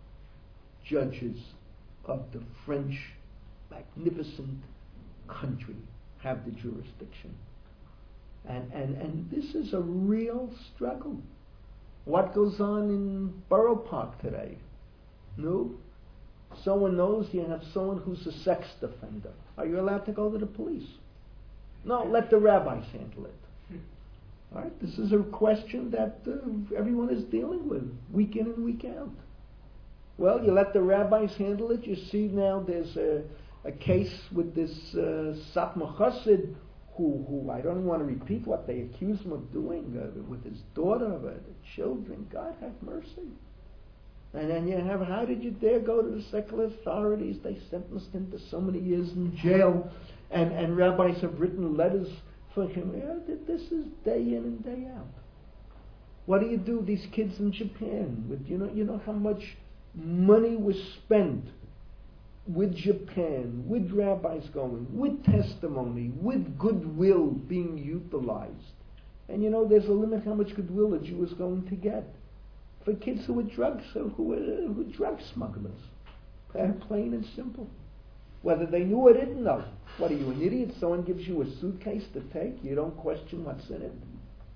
judges of the French magnificent country have the jurisdiction? And, and, and this is a real struggle. What goes on in Borough Park today? No? Someone knows you have someone who's a sex offender. Are you allowed to go to the police? No, let the rabbis handle it. All right? This is a question that uh, everyone is dealing with, week in and week out. Well, you let the rabbis handle it. You see now there's a, a case with this uh, Satmar Chassid, who, who I don't want to repeat what they accuse him of doing uh, with his daughter, uh, the children. God have mercy. And then you have, how did you dare go to the secular authorities? They sentenced him to so many years in jail. And, and rabbis have written letters for him. Yeah, this is day in and day out. What do you do? These kids in Japan, with you know, you know how much money was spent with Japan, with rabbis going, with testimony, with goodwill being utilized. And you know, there's a limit how much goodwill a Jew is going to get. For kids who were drugs, who were, who were drug smugglers. Plain and simple. Whether they knew or didn't know. What are you, an idiot? Someone gives you a suitcase to take, you don't question what's in it.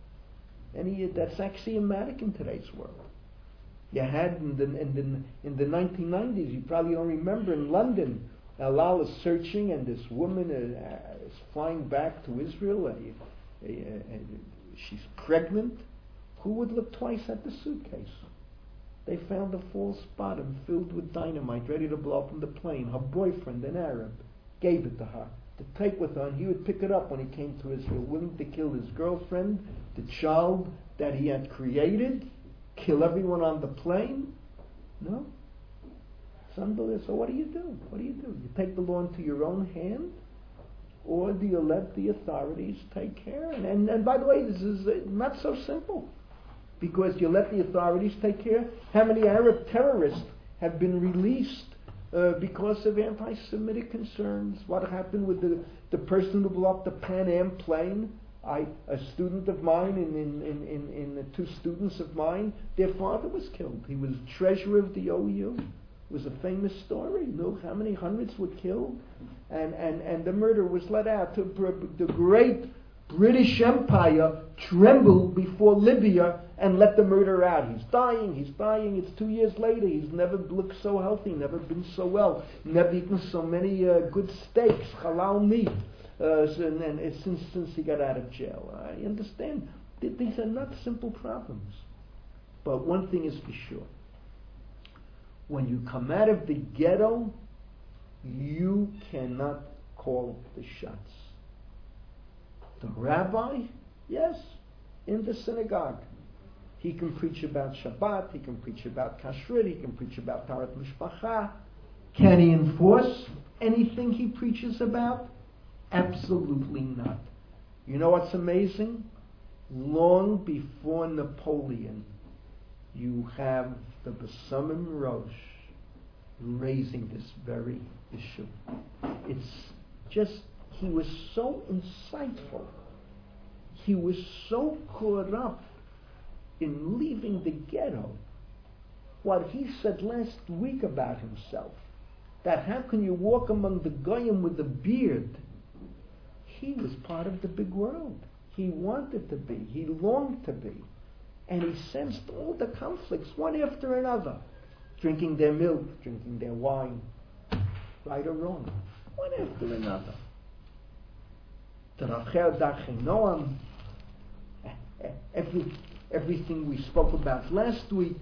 And that's axiomatic in today's world. You had in the, in the, in the nineteen nineties, you probably don't remember, in London, Allah is searching and this woman uh, is flying back to Israel. Uh, uh, uh, she's pregnant. Who would look twice at the suitcase? They found a false bottom filled with dynamite ready to blow up from the plane. Her boyfriend, an Arab, gave it to her to take with her, and he would pick it up when he came to Israel, willing to kill his girlfriend, the child that he had created, kill everyone on the plane. No? It's unbelievable. So what do you do? What do you do? You take the law into your own hand, or do you let the authorities take care? And, and, and by the way, this is uh, not so simple. Because you let the authorities take care. How many Arab terrorists have been released uh, because of anti-Semitic concerns? What happened with the, the person who blew up the Pan Am plane? I, a student of mine and in, in, in, in, in two students of mine, their father was killed. He was treasurer of the O E U. It was a famous story. You know how many hundreds were killed? And, and, and the murder was let out. To the great British Empire trembled before Libya and let the murder out. He's dying, he's dying. It's two years later. He's never looked so healthy, never been so well, never eaten so many uh, good steaks, halal meat, uh, and, and it's since, since he got out of jail. I understand. These are not simple problems. But one thing is for sure. When you come out of the ghetto, you cannot call the shots. The rabbi, yes, in the synagogue. He can preach about Shabbat, he can preach about Kashrut, he can preach about Taharat Mishpacha. Can he enforce anything he preaches about? Absolutely not. You know what's amazing? Long before Napoleon, you have the Besamim Rosh raising this very issue. It's just, he was so insightful. He was so caught up in leaving the ghetto. What he said last week about himself, that how can you walk among the goyim with a beard? He was part of the big world. He wanted to be. He longed to be. And he sensed all the conflicts, one after another. Drinking their milk, drinking their wine. Right or wrong. One after another. Every, everything we spoke about last week.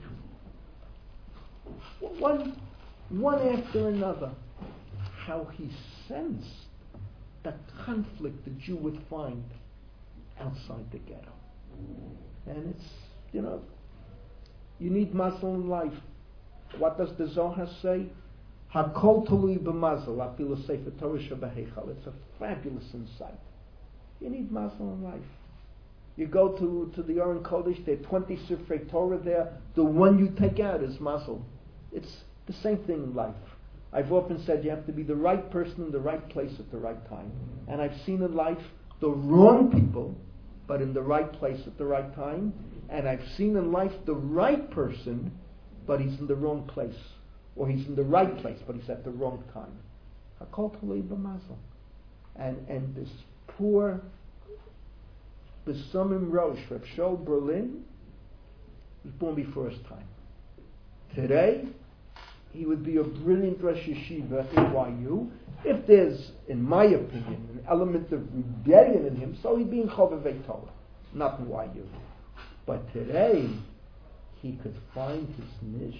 One, one after another. How he sensed the conflict that you would find outside the ghetto. And it's, you know, you need muscle in life. What does the Zohar say? Hakol tolui b'mazel, afilu sefer Torah shebeheichal. It's a fabulous insight. You need muscle in life. You go to, to the Oren Kodesh, there are twenty Sifrei Torah there. The one you take out is muscle. It's the same thing in life. I've often said you have to be the right person in the right place at the right time. And I've seen in life the wrong people, but in the right place at the right time. And I've seen in life the right person, but he's in the wrong place. Or he's in the right place, but he's at the wrong time. Hakol tolui b'mazel. And and this poor Besamim Rosh, Reb Shaul Berlin, was born before his time. Today, he would be a brilliant Rosh Yeshiva at Y U. If there's, in my opinion, an element of rebellion in him, so he'd be in Chovevei Torah, not in Y U. But today, he could find his niche.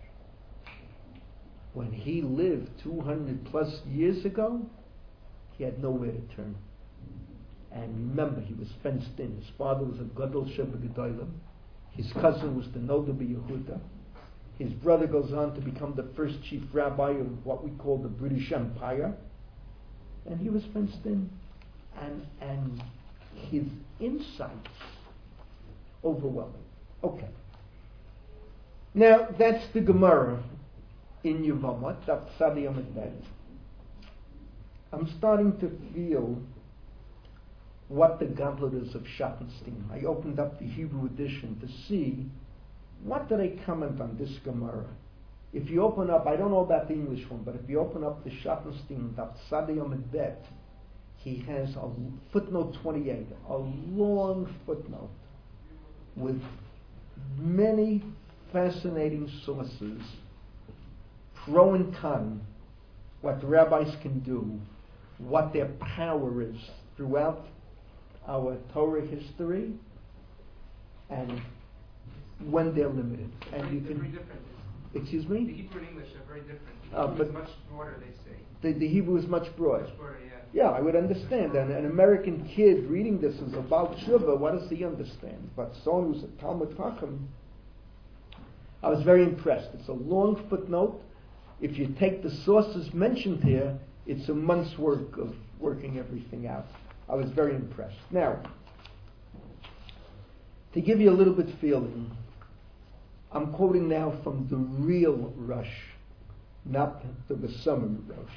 When he lived two hundred plus years ago, he had nowhere to turn. And remember, he was fenced in. His father was a Gadol Sheb'Gedolim. His cousin was the Noda B'Yehuda. His brother goes on to become the first chief rabbi of what we call the British Empire. And he was fenced in. And, and his insights, overwhelming. Okay. Now, that's the Gemara in Yevamot, Daf Tzadi Amud Bet. I'm starting to feel what the goblet is of Schottenstein. I opened up the Hebrew edition to see what do they comment on this Gemara. If you open up, I don't know about the English one, but if you open up the Schottenstein, Daf Tzadi Amud Bet, he has a footnote twenty-eight, a long footnote with many fascinating sources, pro and con, what the rabbis can do, what their power is throughout our Torah history, and when they're limited. And very, you can. very different. Excuse The me? Hebrew and English are very different. The Uh, Hebrew but- is much broader, they say. The, the Hebrew is much broader. Much broader, yeah. Yeah, I would understand. And an American kid reading this is about Shuvah, what does he understand? But someone who's a Talmud Chacham, I was very impressed. It's a long footnote. If you take the sources mentioned here, it's a month's work of working everything out. I was very impressed. Now, to give you a little bit feeling, I'm quoting now from the real Rush, not the Besamim Rush.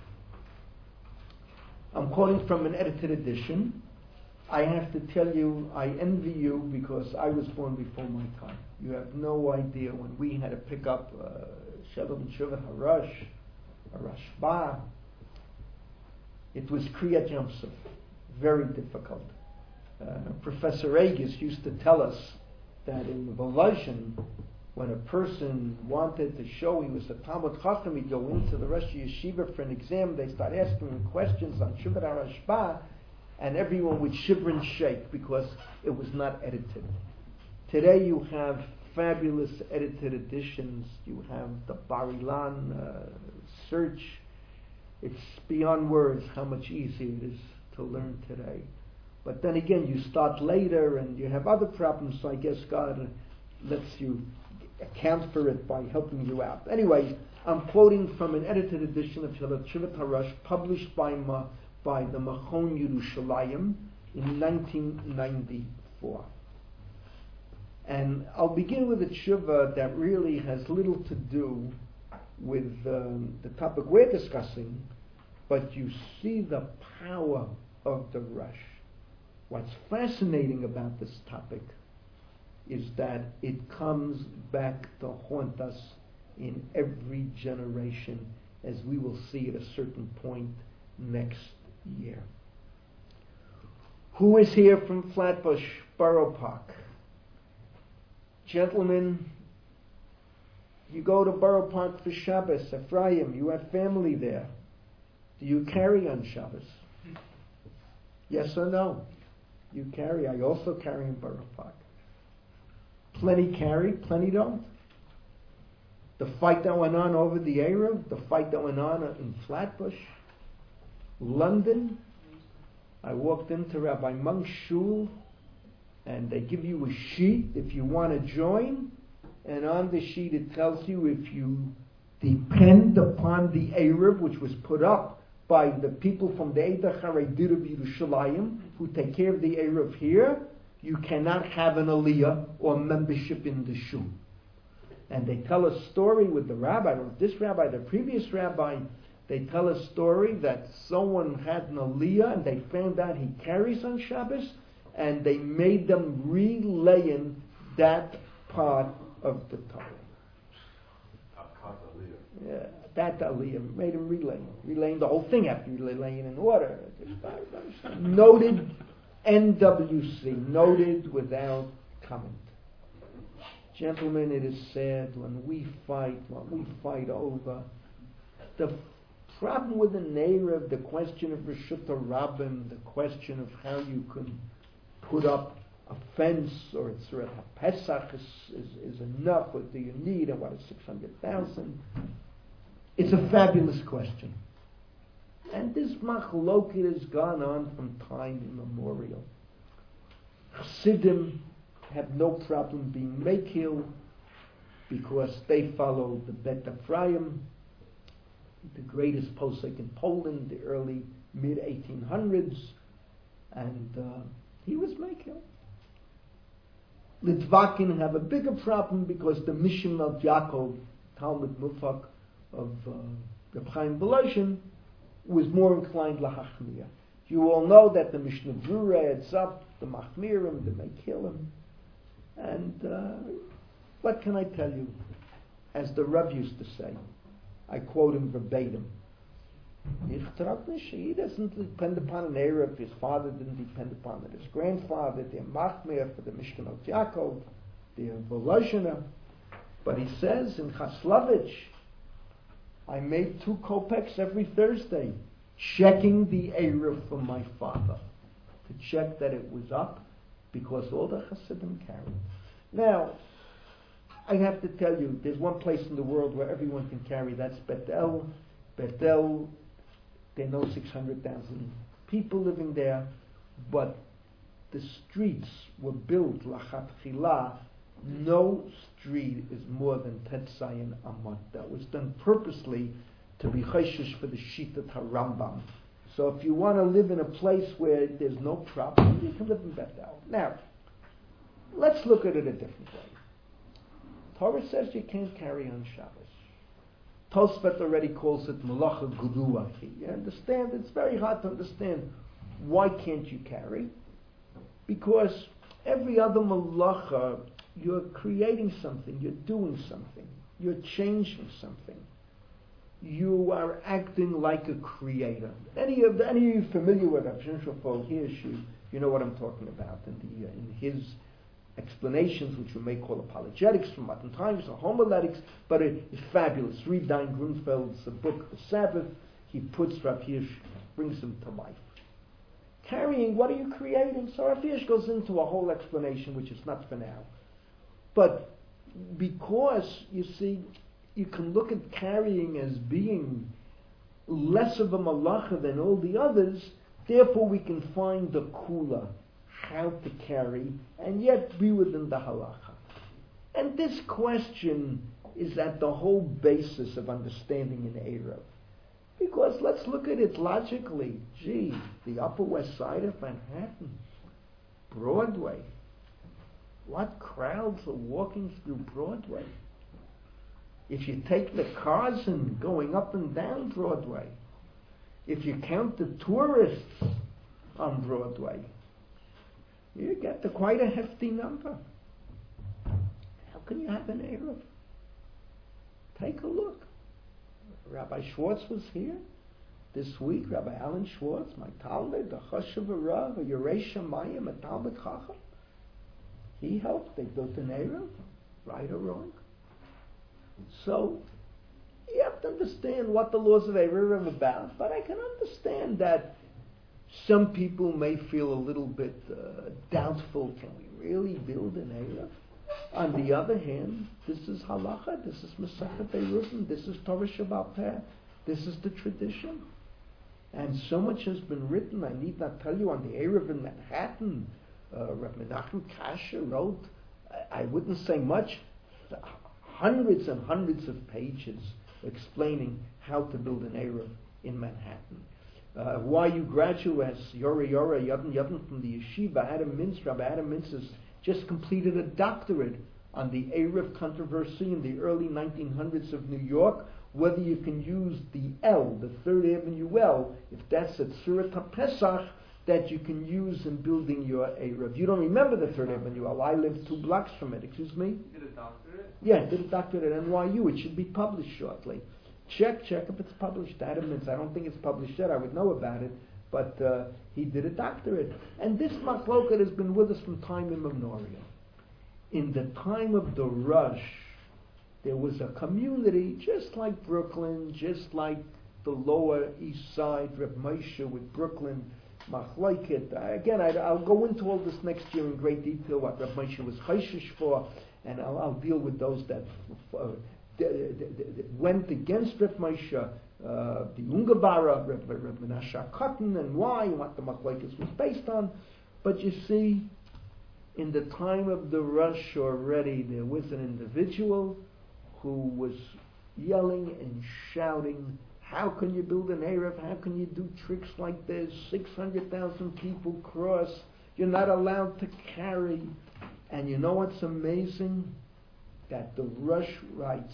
I'm quoting from an edited edition. I have to tell you, I envy you because I was born before my time. You have no idea when we had to pick up uh, Shalom Shuvah Harash, Harashba. It was Kriyat Yamsuf, very difficult. Uh, Professor Agis used to tell us that in the Volozhin, when a person wanted to show he was a Talmud Chacham, he'd go into the Rosh Yeshiva for an exam, they start asking him questions on Shuvah Harashba, and everyone would shiver and shake because it was not edited. Today you have fabulous edited editions. You have the Bar Ilan uh, search. It's beyond words how much easier it is to learn today. But then again, you start later and you have other problems, so I guess God lets you account for it by helping you out. Anyway, I'm quoting from an edited edition of Shivat Harash published by, Ma, by the Machon Yerushalayim in nineteen ninety-four. And I'll begin with a tshuva that really has little to do with um, the topic we're discussing, but you see the power of the Rush. What's fascinating about this topic is that it comes back to haunt us in every generation, as we will see at a certain point next year. Who is here from Flatbush Borough Park? Gentlemen, you go to Borough Park for Shabbos, Ephraim, you have family there. Do you carry on Shabbos? Yes or no? You carry. I also carry in Borough Park. Plenty carry, plenty don't. The fight that went on over the Eruv, the fight that went on in Flatbush, London. I walked into Rabbi Monk's shul, and they give you a sheet if you want to join, and on the sheet it tells you if you depend upon the Eruv, which was put up by the people from the Eida Charedir of Yerushalayim, who take care of the Eruv here, you cannot have an aliyah or membership in the shul. And they tell a story with the rabbi, not this rabbi, the previous rabbi. They tell a story that someone had an aliyah and they found out he carries on Shabbos, and they made them relaying that part of the Torah. Yeah, that aliyah made him relay, relaying the whole thing after relaying in order. Noted N W C, noted without comment. Gentlemen, it is sad when we fight, when we fight over the problem with the Neirav, the question of Reshut Rabbim, the question of how you can put up a fence, or it's a Pesach is, is, is enough, what do you need, and what is six hundred thousand? It's a fabulous question. And this machloket has gone on from time immemorial. Chassidim have no problem being mekil because they follow the Bet Ephraim, the greatest posek in Poland, the early mid eighteen hundreds, and uh, he was mekil. Litvakin have a bigger problem because the Mishnah of Yaakov, Talmud Mufak of uh, Reb Chaim Volozhin, was more inclined lahachmir. You all know that the Mishnah Brura adds up the machmirim, the mekilim, and uh, what can I tell you? As the Rav used to say, I quote him verbatim. He doesn't depend upon an Eruv. His father didn't depend upon it. His grandfather, they're machmir for the Mishnah of Yaakov, they're Volozhina. But he says in Chaslavich, I made two kopecks every Thursday, checking the Eruv for my father, to check that it was up, because all the Hasidim carried. Now, I have to tell you, there's one place in the world where everyone can carry, that's Bethel. Bethel, there are no six hundred thousand people living there, but the streets were built, lachat chila. No street is more than Tetzayin Amot. That was done purposely to be chayshish for the Shitat HaRambam. So if you want to live in a place where there's no problem, you can live in Bethel. Now, let's look at it a different way. Torah says you can't carry on Shabbos. Tosfot already calls it Malacha Guruachi. You understand? It's very hard to understand why can't you carry? Because every other Malacha, you're creating something, you're doing something, you're changing something. You are acting like a creator. Any of the, any of you familiar with Rav Shimshon, he or she, you know what I'm talking about. In, the, uh, in his explanations, which we may call apologetics from modern times or homiletics, but it is fabulous. Read Dain Grunfeld's book, The Sabbath. He puts Rav Hirsch, brings him to life. Carrying, what are you creating? So Rav Hirsch goes into a whole explanation, which is not for now. But because, you see, you can look at carrying as being less of a malacha than all the others, therefore we can find the kula, how to carry, and yet be within the halacha. And this question is at the whole basis of understanding an Erev. Because let's look at it logically. Gee, the Upper West Side of Manhattan, Broadway. What crowds are walking through Broadway? If you take the cars and going up and down Broadway, if you count the tourists on Broadway, you get to quite a hefty number. How can you have an Erev? Take a look. Rabbi Schwartz was here this week. Rabbi Alan Schwartz, my Talmud, the Chashuv Rav, a Yerei Shamayim, a Talmud Chacham. He helped. They built an Erev, right or wrong. So you have to understand what the laws of Erev are about. But I can understand that some people may feel a little bit uh, doubtful. Can we really build an Erev? On the other hand, this is halacha, this is Masechet Eruvin, this is Torah Sheba'al Peh, this is the tradition. And so much has been written, I need not tell you, on the Erev in Manhattan. Uh, Reb Menachem Kasher wrote, I, I wouldn't say much, hundreds and hundreds of pages explaining how to build an Erev in Manhattan. Uh, why you graduates, Yora Yora, Yadin Yadin from the yeshiva, Adam Mintz, Rabbi Adam Mintz has just completed a doctorate on the Erev controversy in the early nineteen hundreds of New York, whether you can use the L, the Third Avenue L, if that's at Surat HaPesach, that you can use in building your Erev. You don't remember the Third Avenue L. I live two blocks from it. Excuse me? You did a doctorate? Yeah, I did a doctorate at N Y U. It should be published shortly. Check, check if it's published. Adam Mintz, I don't think it's published yet. I would know about it. But uh, he did a doctorate. And this machloket has been with us from time immemorial. In the time of the rush, there was a community just like Brooklyn, just like the Lower East Side, Reb Moshe with Brooklyn, machloket. Again, I, I'll go into all this next year in great detail, what Reb Moshe was chayshish for, and I'll, I'll deal with those that uh, d- d- d- d- went against Reb Moshe. Uh, the Ungavara, Reb, Reb Menashe Cotton, and why, and what the Machlokes was based on. But you see, in the time of the rush already, there was an individual who was yelling and shouting, how can you build an Erev? How can you do tricks like this? six hundred thousand people cross. You're not allowed to carry. And you know what's amazing? That the rush writes,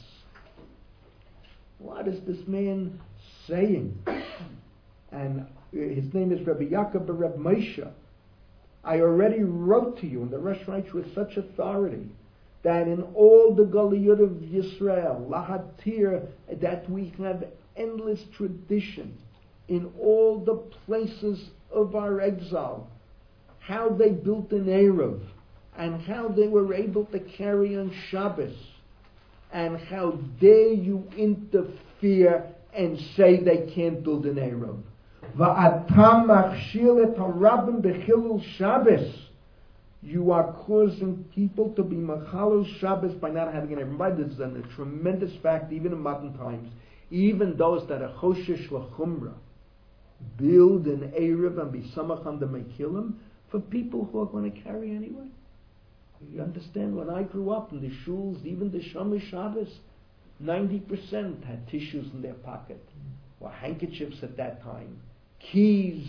what is this man saying? And his name is Rabbi Yaakov Reb Moshe. I already wrote to you, and the Rosh writes with such authority, that in all the Galiyot of Yisrael, Lahatir, that we have endless tradition in all the places of our exile, how they built an Erev, and how they were able to carry on Shabbos, and how dare you interfere and say they can't build an Erev. Va'atam machshil et harabim bechilul Shabbos. You are causing people to be machalul Shabbos by not having an Erev. By this is a tremendous fact, even in modern times. Even those that are choshesh l'chumra build an Erev and be samach on the mekilim for people who are going to carry anyway. You understand, when I grew up in the shuls, even the Shomer Shabbos, ninety percent had tissues in their pocket, or handkerchiefs at that time, keys.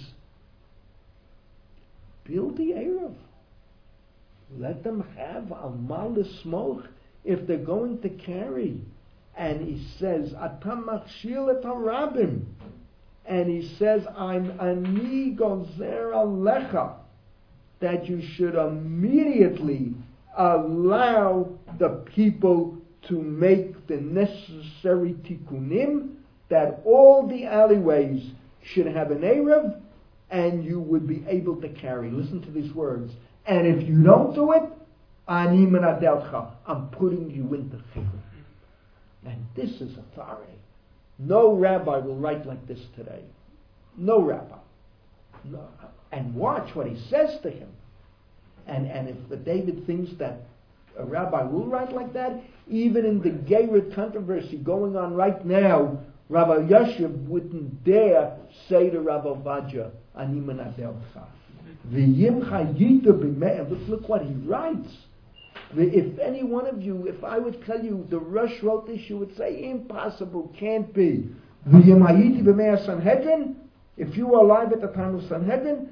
Build the Erev. Let them have amal l'smoch if they're going to carry. And he says, Atam machshil et harabim. And he says, I'm ani gozer alecha, that you should immediately allow the people to make the necessary tikkunim, that all the alleyways should have an Erev, and you would be able to carry. Listen to these words. And if you don't do it, ani menadelcha, I'm putting you into chiyuv. And this is authority. No rabbi will write like this today. No rabbi. No. And watch what he says to him. And and if David thinks that a rabbi will write like that, even in the Geirat controversy going on right now, Rabbi Yashiv wouldn't dare say to Rabbi Ovadia, Ani menadelcha. V'yimcha yita b'me'eh. Look, look what he writes. If any one of you, if I would tell you the Rush wrote this, you would say, impossible, can't be. Sanhedrin, if you were alive at the time of Sanhedrin,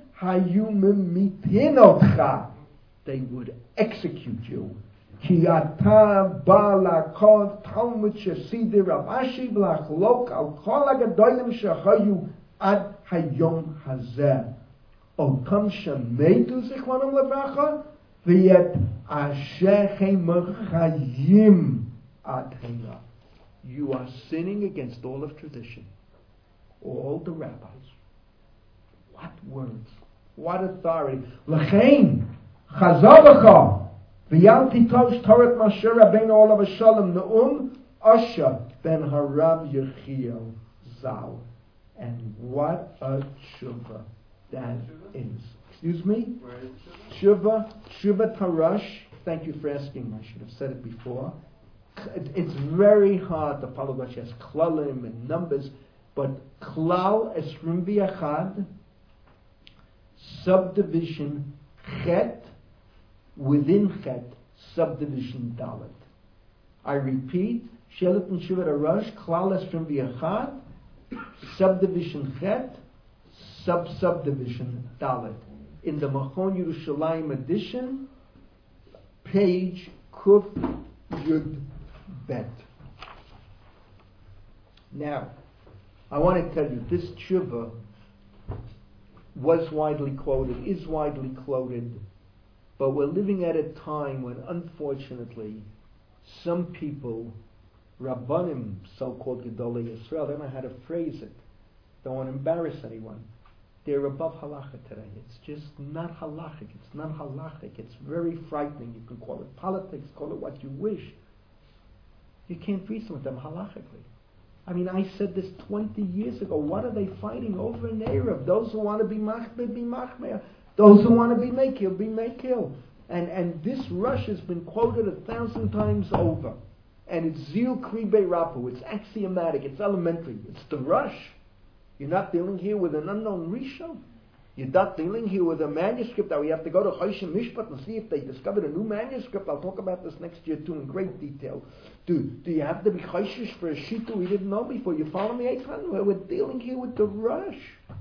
they would execute you. Ki ata ba lakod Talmud shesidi Rav Ashi v'lachlok al kol hagadolim shehayu ad hayom hazeh. Otam shemetu zichronam levracha v'yet asherchem chayim ad hena. You are sinning against all of tradition, all the rabbis. What words? What authority? L'chein chazavacha. V'yal titosh Torah Moshe Rabbeinu olav hashalom ne'um Asher ben Harav Yechiel Zal. And what a tshuva that is. Excuse me? Tshuva, tshuva Tarash. Thank you for asking. I should have said it before. It's very hard to follow what she has klalim and numbers, but klal esrim v'yachad, subdivision chet, within chet, subdivision dalet. I repeat, shelet and shivat arash, klal esrim v'yachad, subdivision chet, sub subdivision dalet. In the Machon Yerushalayim edition, page kuf yud bet. Now, I want to tell you, this tshuva was widely quoted, is widely quoted, but we're living at a time when, unfortunately, some people, Rabbanim, so-called Gedolei Yisrael, they don't know how to phrase it, don't want to embarrass anyone. They're above halacha today. It's just not halachic. It's not halachic. It's very frightening. You can call it politics, call it what you wish. You can't reason with them halachically. I mean, I said this twenty years ago. What are they fighting over in Erev? Those who want to be machmir, be machmir. Those who want to be mekil, be mekil. And and this rush has been quoted a thousand times over. And it's zil kribe rapu. It's axiomatic. It's elementary. It's the rush. You're not dealing here with an unknown Rishon. You're not dealing here with a manuscript that we have to go to Choshen Mishpat and see if they discovered a new manuscript. I'll talk about this next year too in great detail. Do do you have to be Choshish for a Shita we didn't know before? You follow me, Eitan? We're dealing here with the rush.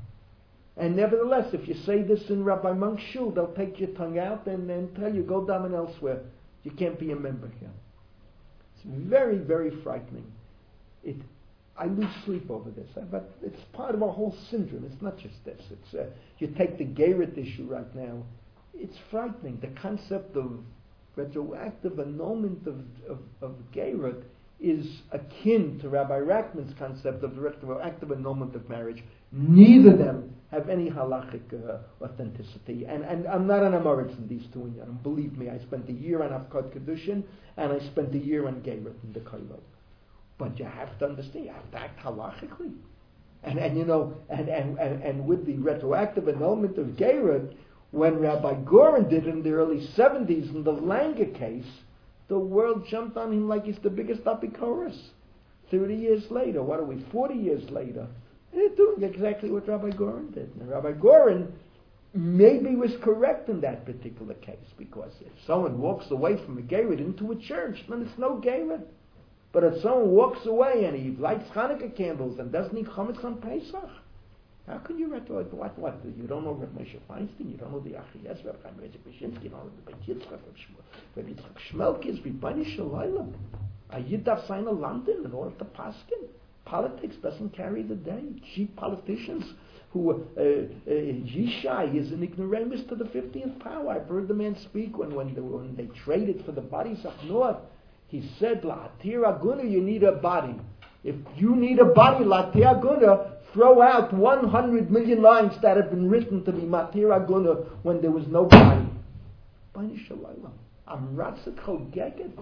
And nevertheless, if you say this in Rabbi Monk's shul, they'll take your tongue out and then tell you, go down and elsewhere. You can't be a member here. It's very, very frightening. It I lose sleep over this, but it's part of our whole syndrome. It's not just this. It's uh, you take the Gerrit issue right now. It's frightening. The concept of retroactive annulment of of, of Gerrit is akin to Rabbi Rachman's concept of retroactive annulment of marriage. Neither of them have any halachic uh, authenticity. And and I'm not an Amoritz in these two inyanim. Believe me, I spent a year on Avkot Kedushin and I spent a year on Gerrit in the Kollel. But you have to understand, you have to act halachically. And, and you know, and, and, and, and with the retroactive annulment of Gerut, when Rabbi Goren did it in the early seventies in the Langer case, the world jumped on him like he's the biggest apikoros. thirty years later, what are we, forty years later, they're doing exactly what Rabbi Goren did. And Rabbi Goren maybe was correct in that particular case, because if someone walks away from a Gerut into a church, then it's no Gerut. But if someone walks away and he lights Hanukkah candles and doesn't eat chametz on Pesach, how can you retroact? What? What? You don't know Rav Moshe Feinstein? You don't know the Achiyes, Rav Chaim Rezik Beshinsky? You don't know the Beit Yitzchak, Rav Yitzchak Shmelkis, Ribbono Shel Olam? A Yid darf sein in London in order to paskin. Politics doesn't carry the day. Cheap politicians who, uh, uh, Yishai is an ignoramus to the fifteenth power. I've heard the man speak when, when, the, when they traded for the bodies up north. He said, La'atir Aguna, you need a body. If you need a body, La'atir Aguna, throw out one hundred million lines that have been written to be Matir Aguna when there was no body. B'nai Shalayla. I'm Ratzak Chogeget.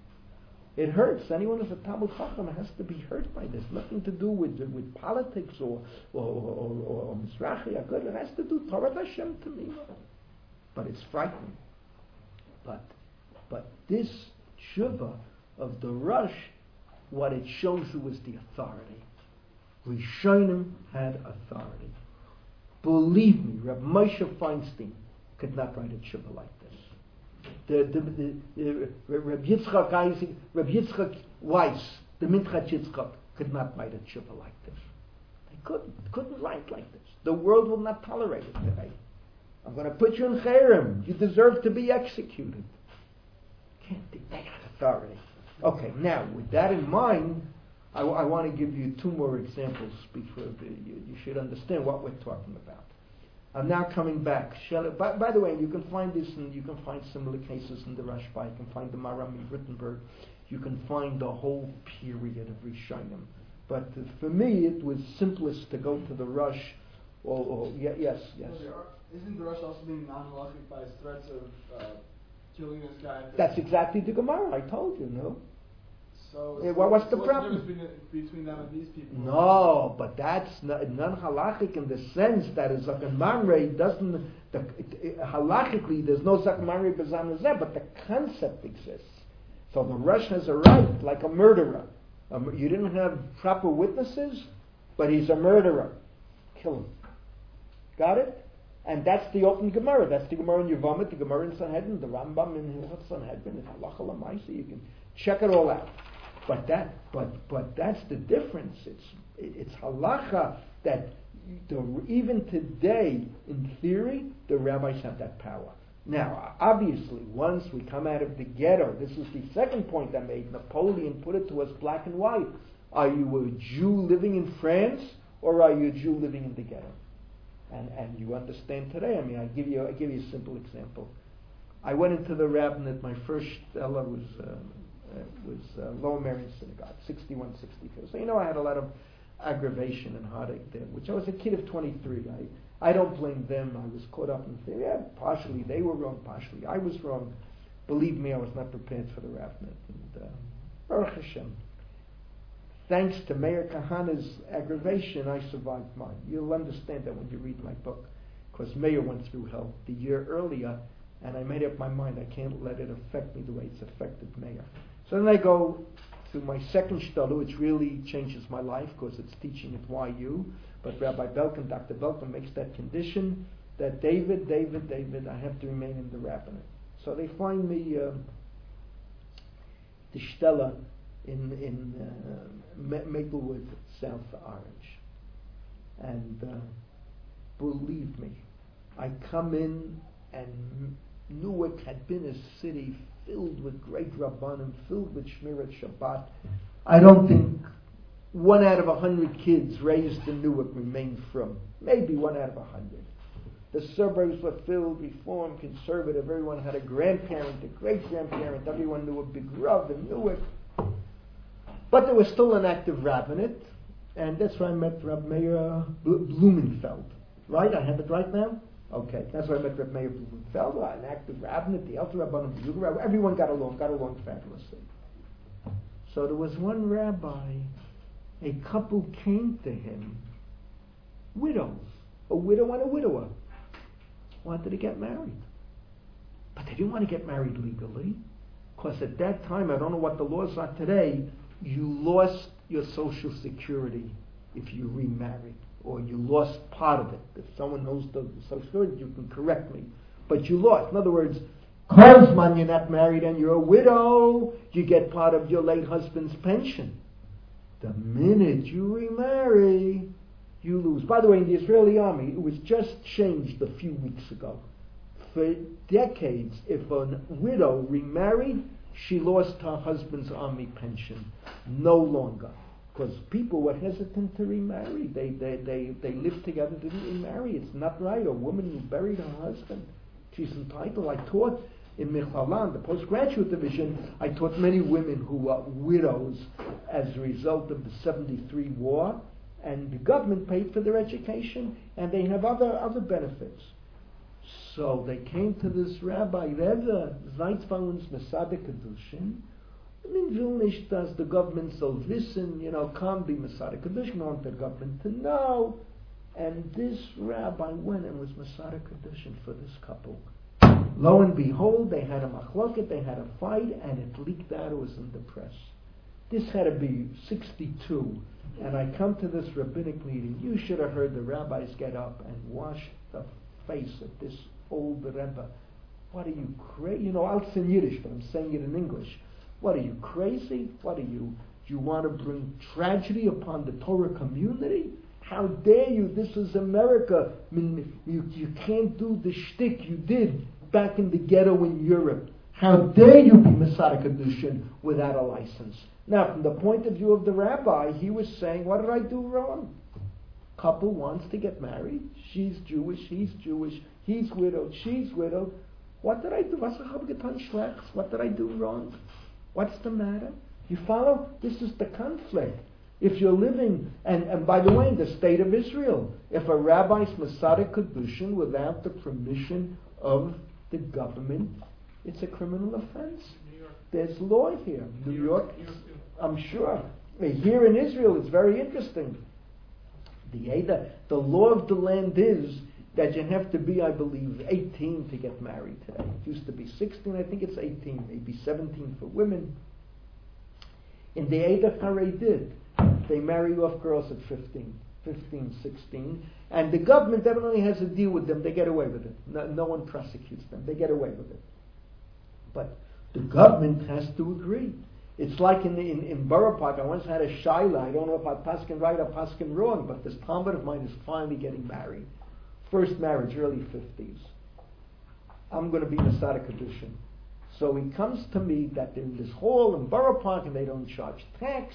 It hurts. Anyone who's a Talmud Chacham has to be hurt by this. Nothing to do with with politics or or, or, or, or Mizrahi Aguna. It has to do Torah Hashem to me. But it's frightening. But but this Tshuva of the rush, what it shows you is the authority. Rishonim had authority. Believe me, Rav Moshe Feinstein could not write a Tshuva like this. the, the, the, the Reb Yitzchak Isaac, Reb Yitzchak Weiss, the Minchas Yitzchak, could not write a tshuva like this. They couldn't, couldn't write like this. The world will not tolerate it today. I'm going to put you in cherem. You deserve to be executed. Can't deny authority. Okay, now with that in mind, I, I want to give you two more examples before you, you should understand what we're talking about. I'm now coming back. By, by the way, you can find this, and you can find similar cases in the Rashba. You can find the Marami Wittenberg. You can find the whole period of Rishonim. But uh, for me, it was simplest to go to the Rush. Or, or yeah, yes, yes. Well, isn't the Rush also being non-halachic by his threats of uh, killing this guy? That's exactly the Gemara. I told you, no. So, Yeah, what- what's the what's problem? the difference between, between them and these people? No, but that's not, non-halachic in the sense that a Zaken Mamre doesn't, the, it, halachically there's no Zaken Mamre B'zan Hazeh, but the concept exists. So the Rush has a right, like a murderer. Um, you didn't have proper witnesses, but he's a murderer. Kill him. Got it? And that's the open Gemara. That's the Gemara in Yevamot, the Gemara in Sanhedrin, the Rambam in Hilchot Sanhedrin, it's halacha l'maisa. You can check it all out. But that, but but that's the difference. It's it's halacha that the, even today, in theory, the rabbis have that power. Now, obviously, once we come out of the ghetto, this is the second point I made. Napoleon put it to us black and white. Are you a Jew living in France, or are you a Jew living in the ghetto? And and you understand today. I mean, I give you I give you a simple example. I went into the rabbinate. My first Ella was. Uh, Uh, was uh, Lower Merion Synagogue, sixty-one, sixty-two. So you know I had a lot of aggravation and heartache there, which I was a kid of twenty-three. I, I don't blame them. I was caught up in theory. Yeah, partially they were wrong, partially I was wrong. Believe me, I was not prepared for the rabbinate. And uh, Baruch Hashem, thanks to Meir Kahana's aggravation, I survived mine. You'll understand that when you read my book, because Meir went through hell the year earlier, and I made up my mind I can't let it affect me the way it's affected Meir. So then I go to my second shtalu, which really changes my life because it's teaching at Y U. But Rabbi Belkin, Doctor Belkin makes that condition that David, David, David, I have to remain in the rabbinate. So they find me uh, the shtella in in uh, Maplewood, South Orange, and uh, believe me, I come in and Newark had been a city filled with great Rabbanim, filled with Shmirat Shabbat. I don't think one out of a hundred kids raised in Newark remained from. Maybe one out of a hundred. The suburbs were filled, Reform, conservative. Everyone had a grandparent, a great-grandparent. Everyone knew a big Rav in Newark. But there was still an active rabbinate, and that's where I met Rab Meir Blumenfeld. Right? I have it right now? Okay, that's why I met Reb Meir Blumenfeld, an active rabbinate, the Elter Rabbanim, the Yuga Rabbanim. Everyone got along, got along fabulously. So there was one rabbi, a couple came to him, widows, a widow and a widower, wanted to get married. But they didn't want to get married legally, because at that time, I don't know what the laws are today, you lost your Social Security if you remarried, or you lost part of it. If someone knows the Social Security, you can correct me. But you lost. In other words, Kozman, you're not married and you're a widow, you get part of your late husband's pension. The minute you remarry, you lose. By the way, in the Israeli army, it was just changed a few weeks ago. For decades, if a widow remarried, she lost her husband's army pension. No longer. Because people were hesitant to remarry. They, they, they, they lived together, didn't remarry. It's not right. A woman who buried her husband, she's entitled. I taught in Michalan, the postgraduate division, I taught many women who were widows as a result of the seventy-three war, and the government paid for their education, and they have other, other benefits. So they came to this rabbi, Reza, Zeitz bei uns Masada Kedushin, and will nicht, dass the government soll wissen, you know, can't be Masada Kedushin, I want the government to know. And this rabbi went and was Masada Kedushin for this couple. Lo and behold, they had a machloket, they had a fight, and it leaked out, it was in the press. This had to be sixty-two, and I come to this rabbinic meeting. You should have heard the rabbis get up and wash the face of this old Rebbe. What are you crazy? You know, I'll say in Yiddish, but I'm saying it in English. What are you, crazy? What are you? Do you want to bring tragedy upon the Torah community? How dare you? This is America. I mean, you, you can't do the shtick you did back in the ghetto in Europe. How dare you be Masada Kedushin without a license? Now, from the point of view of the rabbi, he was saying, what did I do wrong? Couple wants to get married. She's Jewish, he's Jewish, he's widowed, she's widowed. What did I do? What did I do wrong? What's the matter? You follow? This is the conflict. If you're living, and, and by the way, in the state of Israel, if a rabbi's Masada Kedushin without the permission of the government, it's a criminal offense. New York. There's law here. New, New York, York, New York too. I'm sure. Here in Israel, it's very interesting. The, the, the law of the land is that you have to be, I believe, eighteen to get married today. It used to be sixteen, I think it's eighteen, maybe seventeen for women. In the Eidah Haredit, they marry off girls at fifteen, fifteen, sixteen, and the government evidently has a deal with them. They get away with it. No, no one prosecutes them. They get away with it. But the government has to agree. It's like in, the, in in Borough Park. I once had a shaila. I don't know if I paskin right or paskin wrong, but this talmid of mine is finally getting married. First marriage, early fifties. I'm going to be Masada Kedushin. So he comes to me that in this hall in Borough Park and they don't charge tax.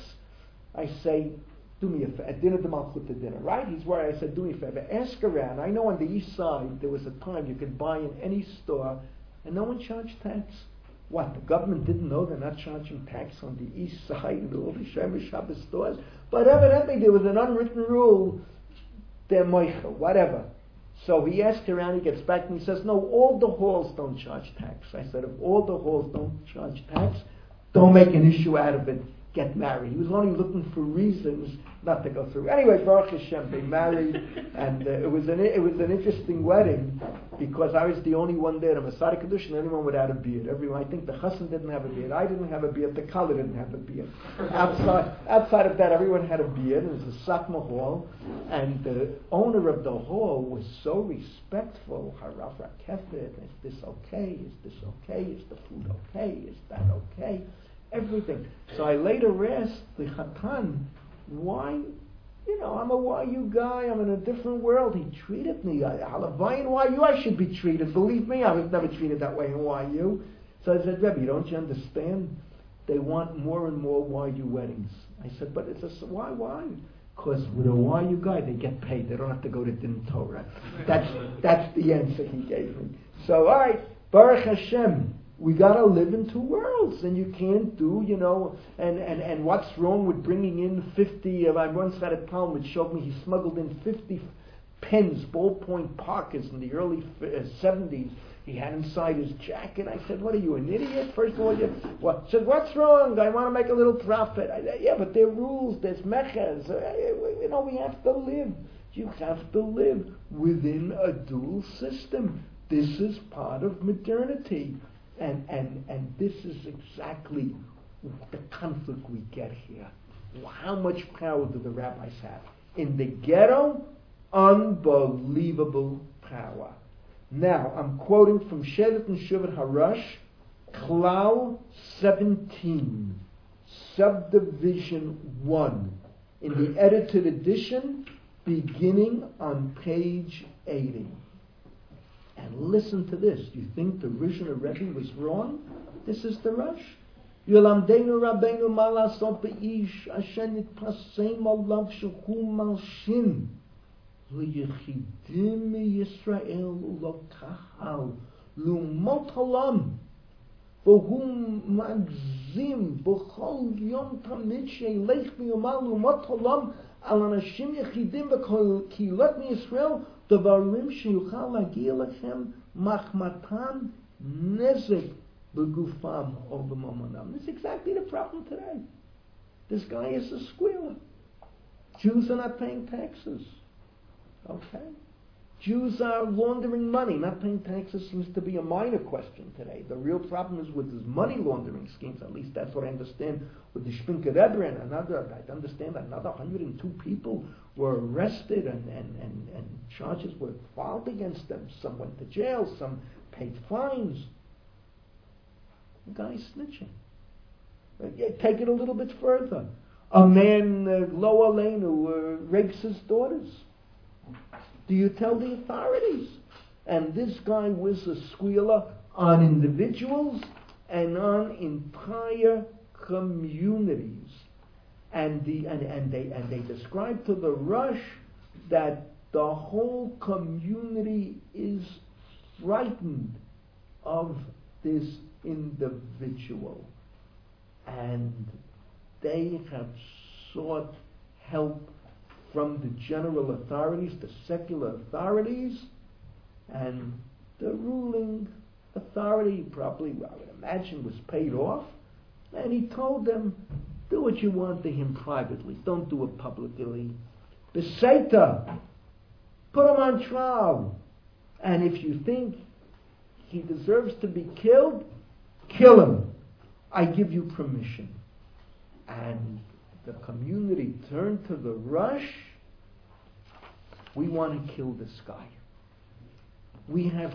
I say, do me a favor. At dinner, the Malchut dinner, right? He's where I said, do me a favor. Ask around. I know on the east side there was a time you could buy in any store and no one charged tax. What, the government didn't know they're not charging tax on the east side and all the Shemesh Shabbos stores? But evidently there was an unwritten rule, they're moichel, whatever. So he asked around, he gets back and he says, no, all the halls don't charge tax. I said, if all the halls don't charge tax, don't make an issue out of it, get married. He was only looking for reasons not to go through. Anyway, Baruch Hashem, they married, and uh, it was an it was an interesting wedding because I was the only one there, the Masada Kedushin, anyone without a beard. Everyone, I think the chassan didn't have a beard, I didn't have a beard, the kala didn't have a beard. Outside, outside of that, everyone had a beard. It was a Satmar hall, and the owner of the hall was so respectful. Harav Rakefet, is this okay? Is this okay? Is the food okay? Is that okay? Everything. So I later asked the Chatan, why, you know, I'm a Y U guy, I'm in a different world. He treated me, Halavai in Y U, I should be treated. Believe me, I was never treated that way in Y U. So I said, Rebbe, don't you understand? They want more and more Y U weddings. I said, but it's a, why, why? Because with a Y U guy, they get paid. They don't have to go to Din Torah. That's, that's the answer he gave me. So, all right, Baruch Hashem. We gotta live in two worlds, and you can't do, you know, and, and, and what's wrong with bringing in fifty, I once had a Talmud which showed me he smuggled in fifty pens, ballpoint parkers in the early seventies. He had inside his jacket. I said, what are you, an idiot? First of all, you, what? I said, what's wrong? I want to make a little profit. I said, yeah, but there are rules, there's mechas. You know, we have to live. You have to live within a dual system. This is part of modernity. And, and and this is exactly the conflict we get here. How much power do the rabbis have? In the ghetto, unbelievable power. Now, I'm quoting from Shevet and Shuvat Harash, Klal seventeen, subdivision one, in the edited edition, beginning on page eighty. And listen to this. Do you think the Rishon Rebbe was wrong? This is the Rush. Yolamdeinu Rabbeinu malasot beish asher nitpaseim alav shehu malshin leyechidim Yisrael ulokahal lumot halam v'hu magzim b'chol yom tamid sheilech v'yomar lumot halam al anashim yechidim v'kilot Yisrael Davarim sheyuchal lagia lechem machmatan nezek begufam or b'mamonam. This is exactly the problem today. This guy is a squealer. Jews are not paying taxes. Okay? Jews are laundering money. Not paying taxes seems to be a minor question today. The real problem is with these money laundering schemes. At least that's what I understand with the Shpinker Rebbe and another. I understand another one hundred two people were arrested and, and, and, and charges were filed against them. Some went to jail. Some paid fines. A guy snitching. Uh, yeah, take it a little bit further. A man, uh, Lower Lane, who uh, rapes his daughters. Do you tell the authorities? And this guy was a squealer on individuals and on entire communities. And the and, and they and they describe to the Rush that the whole community is frightened of this individual. And they have sought help from the general authorities, the secular authorities, and the ruling authority probably, I would imagine, was paid off. And he told them, do what you want to him privately. Don't do it publicly. Beseta, put him on trial. And if you think he deserves to be killed, kill him. I give you permission. And the community turned to the Rush. We want to kill this guy. We have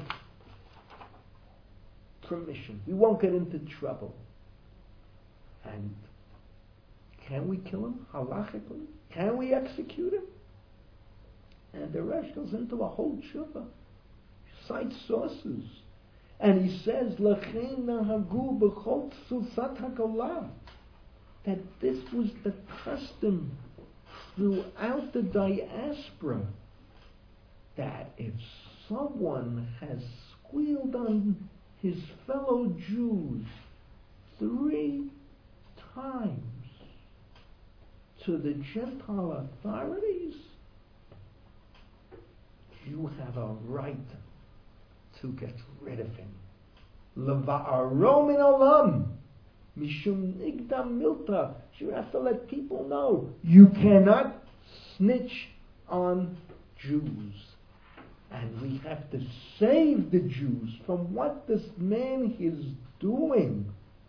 permission. We won't get into trouble. And can we kill him halachically? Can we execute him? And the Rush goes into a whole tshuva, cites sources, and he says, "L'chein nahagu b'chol tzufat hagolah," that this was the custom throughout the diaspora, that if someone has squealed on his fellow Jews three times to the Gentile authorities, you have a right to get rid of him. Leva'aro min olam, mishum nigdam milta. You have to let people know you cannot snitch on Jews. And we have to save the Jews from what this man is doing.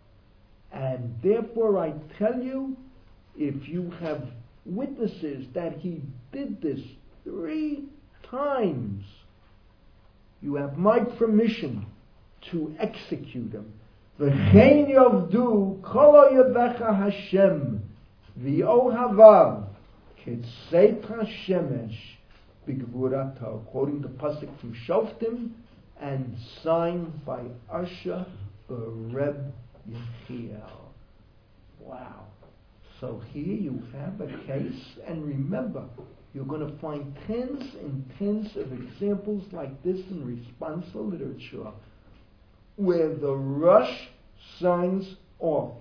And therefore I tell you, if you have witnesses that he did this three times, you have my permission to execute him. V'chein yovdu kol oyevecha Hashem v'ohavav k'tzeit hashemesh b'gvurato, quoting the pasuk from Shoftim, and signed by Asher Reb Yechiel. Wow. So here you have a case, and remember, you're going to find tens and tens of examples like this in responsa literature, where the Rush signs off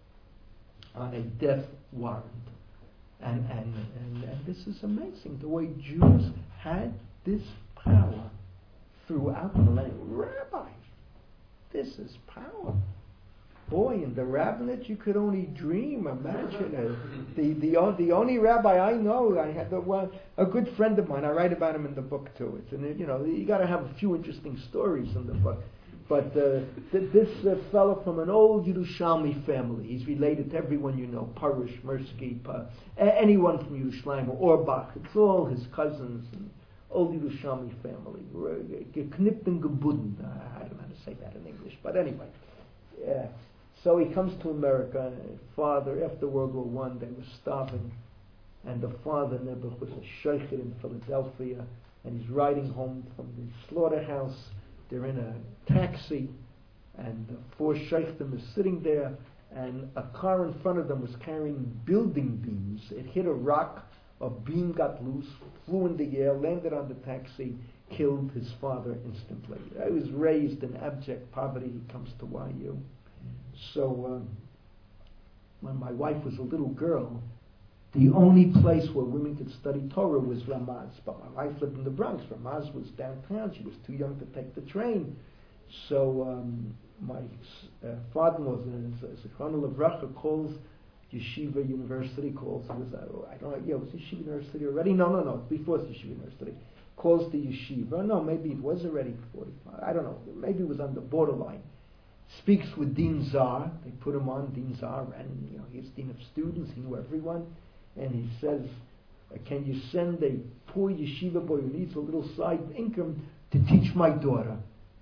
on a death warrant. And, and, and, and this is amazing, the way Jews had this power throughout the millennium. Rabbi, this is power. Boy, in the rabbinate you could only dream, imagine it. The, the, the only rabbi I know, I had the, well, a good friend of mine, I write about him in the book too. It's, and you know, you got to have a few interesting stories in the book. But uh, th- this uh, fellow from an old Yerushalmi family, he's related to everyone you know, Parish, Mirsky, Pa, a- anyone from Yerushalayim, or Orbach, it's all his cousins, and old Yerushalmi family. Geknippt and gebudden, I don't know how to say that in English, but anyway. Yeah. So he comes to America. Father, after World War One, they were starving, and the father Nebuch was a sheikh in Philadelphia, and he's riding home from the slaughterhouse. They're in a taxi, and the four sheikhim are sitting there, and a car in front of them was carrying building beams. It hit a rock, a beam got loose, flew in the air, landed on the taxi, killed his father instantly. I was raised in abject poverty. He comes to Y U. So um, when my wife was a little girl, the only place where women could study Torah was Ramaz. But my wife lived in the Bronx. Ramaz was downtown. She was too young to take the train. So um, my uh, father-in-law, Zichrono Levracha, calls Yeshiva University, calls, it was, uh, I don't know, yeah, was Yeshiva University already? No, no, no, it's before Yeshiva University. Calls the Yeshiva. No, maybe it was already forty-five. I don't know. Maybe it was on the borderline. Speaks with Dean Zar. They put him on. Dean Zar ran, you know, he's dean of students. He knew everyone. And he says, can you send a poor yeshiva boy who needs a little side income to teach my daughter?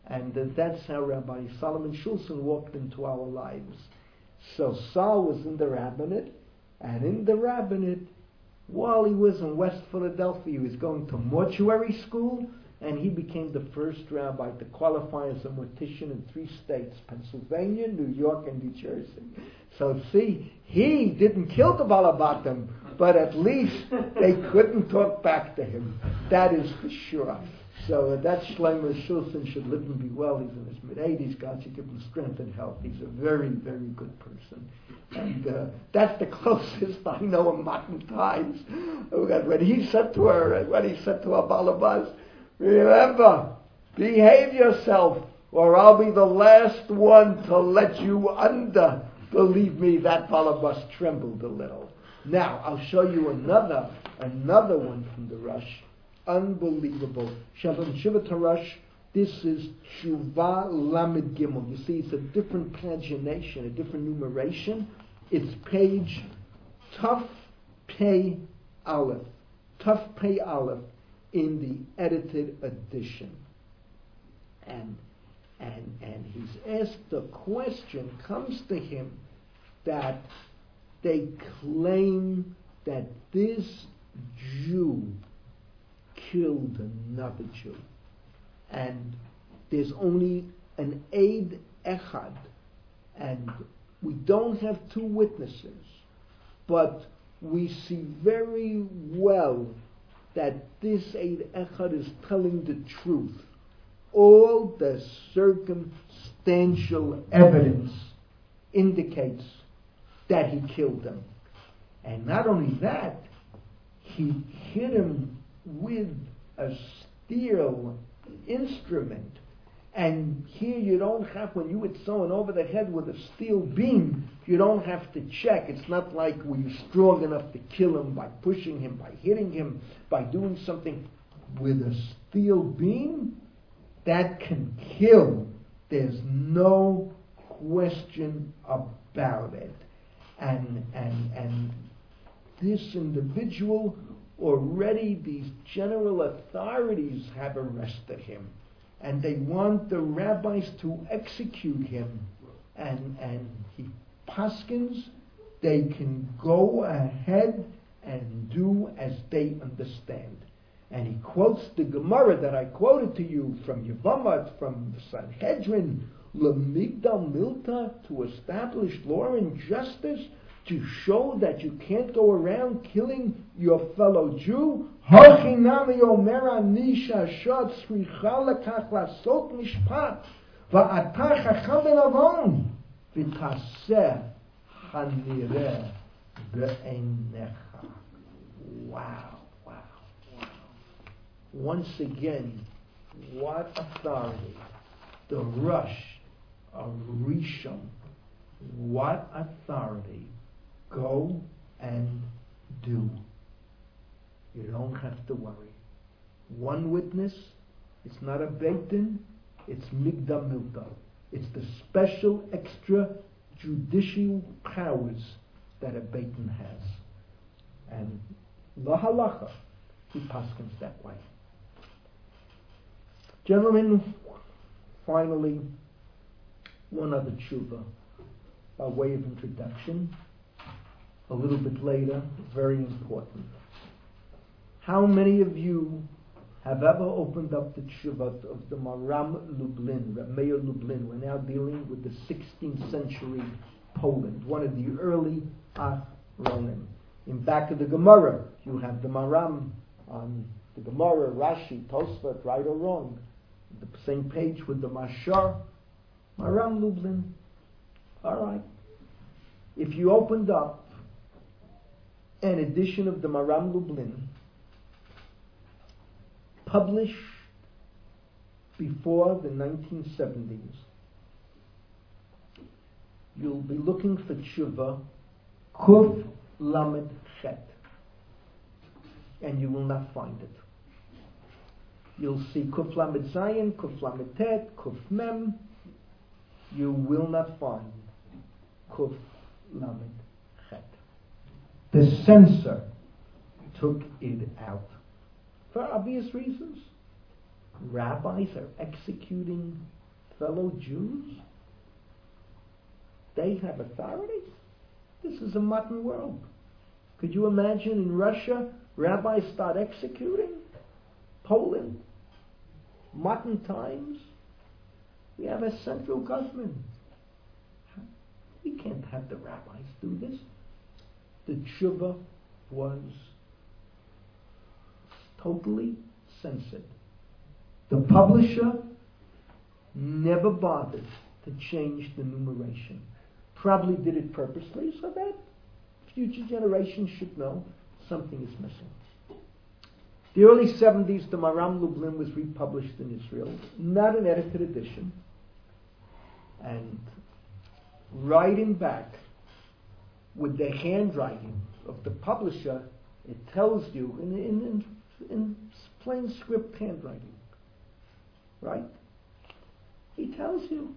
And uh, that's how Rabbi Solomon Schulzen walked into our lives. So Saul was in the rabbinate, and in the rabbinate, while he was in West Philadelphia, he was going to mortuary school, and he became the first rabbi to qualify as a mortician in three states, Pennsylvania, New York, and New Jersey. So see, he didn't kill the Balabatim, but at least they couldn't talk back to him. That is for sure. So uh, that Shlomo Schulzen should live and be well. He's in his mid-eighties. God should give him strength and health. He's a very, very good person. And uh, that's the closest I know in modern times. When he said to her, when he said to her Balabas, remember, behave yourself, or I'll be the last one to let you under. Believe me, that Balabas trembled a little. Now, I'll show you another, another one from the Rush. Unbelievable. Shabbat Shivat HaRush, this is Tshuva Lamed Gimel. You see, it's a different pagination, a different numeration. It's page Tuf Pei Aleph. Tuf Pei Aleph in the edited edition. And and and he's asked the question, comes to him, that they claim that this Jew killed another Jew. And there's only an Eid Echad, and we don't have two witnesses, but we see very well that this Eid Echad is telling the truth. All the circumstantial evidence indicates that he killed him. And not only that, he hit him with a steel instrument. And here you don't have, when you hit someone over the head with a steel beam, you don't have to check. It's not like were you strong enough to kill him by pushing him, by hitting him, by doing something. With a steel beam, that can kill. There's no question about it. And and and this individual, already these general authorities have arrested him, and they want the rabbis to execute him. And and he paskins, they can go ahead and do as they understand. And he quotes the Gemara that I quoted to you from Yevamot, from the Sanhedrin, Lemigdal Milta, to establish law and justice, to show that you can't go around killing your fellow Jew. Hachinami omera nisha shot sricha lekach lasot mishpat va'ata chacham belavon v'taseh hanireh be'einecha. Wow. Once again, what authority? The Rush of Rishon. What authority? Go and do. You don't have to worry. One witness, it's not a Beit Din, it's Migdal Milta. It's the special extra judicial powers that a Beit Din has. And la halacha, he paskins that way. Gentlemen, finally, one other tshuva, by way of introduction, a little bit later, very important. How many of you have ever opened up the tshuva of the Maram Lublin, Reb Meir Lublin? We're now dealing with the sixteenth century Poland, one of the early Achronim. In back of the Gemara, you have the Maram on the Gemara, Rashi, Tosfot, right or wrong. The same page with the Mashar, Maram Lublin. All right. If you opened up an edition of the Maram Lublin, published before the nineteen seventies, you'll be looking for tshuva Kuf Lamed Chet, and you will not find it. You'll see Kuf Lamed Zayin, Kuf Lamed Tet, Kuf Mem. You will not find Kuf Lamed Chet. The censor took it out for obvious reasons. rabbis are executing fellow Jews? They have authority? This is a modern world. Could you imagine in Russia, rabbis start executing? Poland? Modern times? We have a central government. We can't have the rabbis do this. The tshuva was totally censored. The publisher never bothered to change the numeration. Probably did it purposely so that future generations should know something is missing. The early seventies, the Maram Lublin was republished in Israel, not an edited edition. And writing back with the handwriting of the publisher, it tells you in, in, in, in plain script handwriting, right? He tells you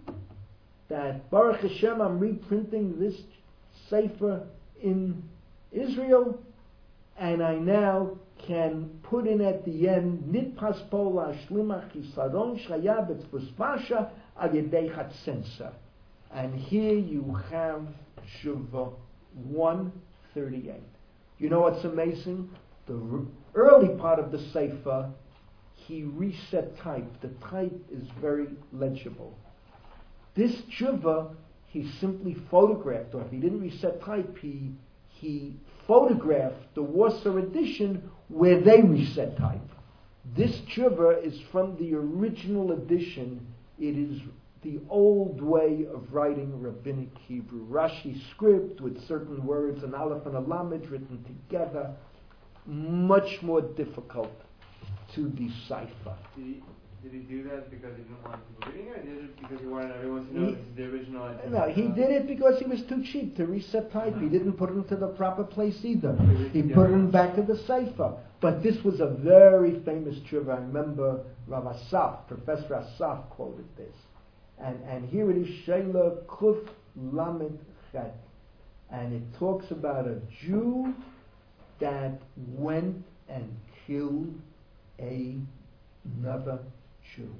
that Baruch Hashem, I'm reprinting this sefer in Israel, and I now can put in at the end Nitpas Pola Shlima Chisaron Shaya Betzvusvasha Al Yedei Hatzensa. And here you have Shuvah one thirty-eight. You know what's amazing? The r- early part of the sefer, he reset type. The type is very legible. This tshuva, he simply photographed, or if he didn't reset type, he he photographed the Warsaw edition where they reset type. This tshuva is from the original edition. It is the old way of writing rabbinic Hebrew. Rashi script with certain words, an aleph and a lamed written together, much more difficult to decipher. Did he, did he do that because he didn't want people reading it, or did it because he wanted everyone to know He- this is the original idea? No, he did it because he was too cheap to reset type. He didn't put it into the proper place either. He put it in back of the sefer. But this was a very famous tshuva. I remember Rav Asaf, Professor Asaf quoted this. And and here it is, Sheila Kuf Lamed Chet. And it talks about a Jew that went and killed a, another Jew.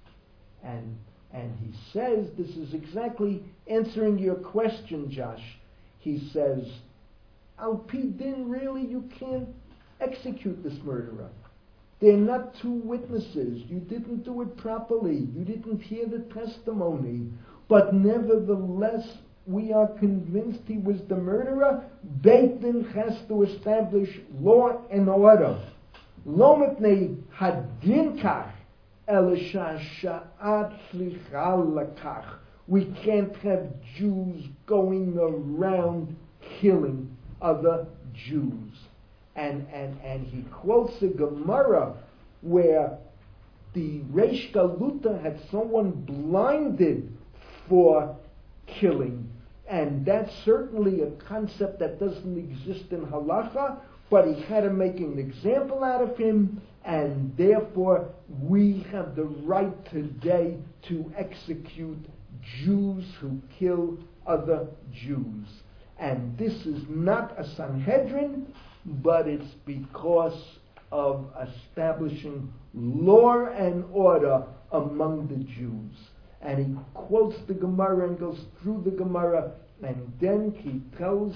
And and he says, this is exactly answering your question, Josh. He says, Al Pi Din, really, you can't execute this murderer. They're not two witnesses. You didn't do it properly. You didn't hear the testimony. But nevertheless, we are convinced he was the murderer. Beit Din has to establish law and order. Lo mipnei hadin kach, el sha'at slicha lakach. We can't have Jews going around killing other Jews. And, and, and he quotes a Gemara where the Reish Galuta had someone blinded for killing. And that's certainly a concept that doesn't exist in halacha, but he had to make an example out of him, and therefore we have the right today to execute Jews who kill other Jews. And this is not a Sanhedrin, but it's because of establishing law and order among the Jews. And he quotes the Gemara and goes through the Gemara, and then he tells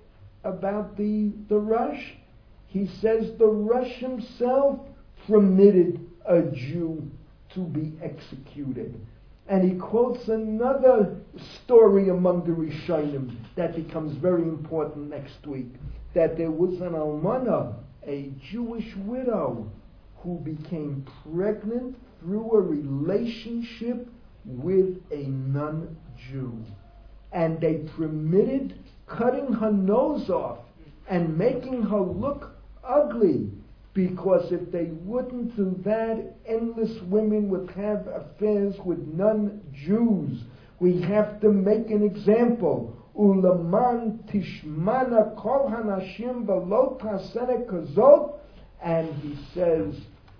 about the, the Rush. He says the Rush himself permitted a Jew to be executed. And he quotes another story among the Rishonim that becomes very important next week, that there was an almana, a Jewish widow, who became pregnant through a relationship with a non-Jew. And they permitted cutting her nose off and making her look ugly, because if they wouldn't do that, endless women would have affairs with non-Jews. We have to make an example. Ulaman tishmana kol hanashim v'lo tasene kazot, and he says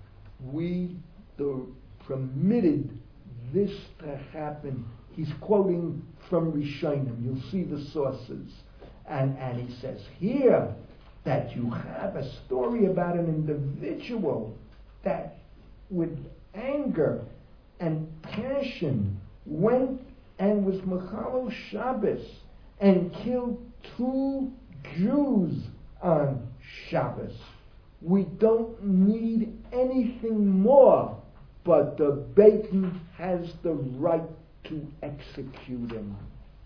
we the, permitted this to happen. He's quoting from Rishonim. You'll see the sources, and and he says here that you have a story about an individual that with anger and passion, went and was Mechalel Shabbos and killed two Jews on Shabbos. We don't need anything more, but the Beit Din has the right to execute him.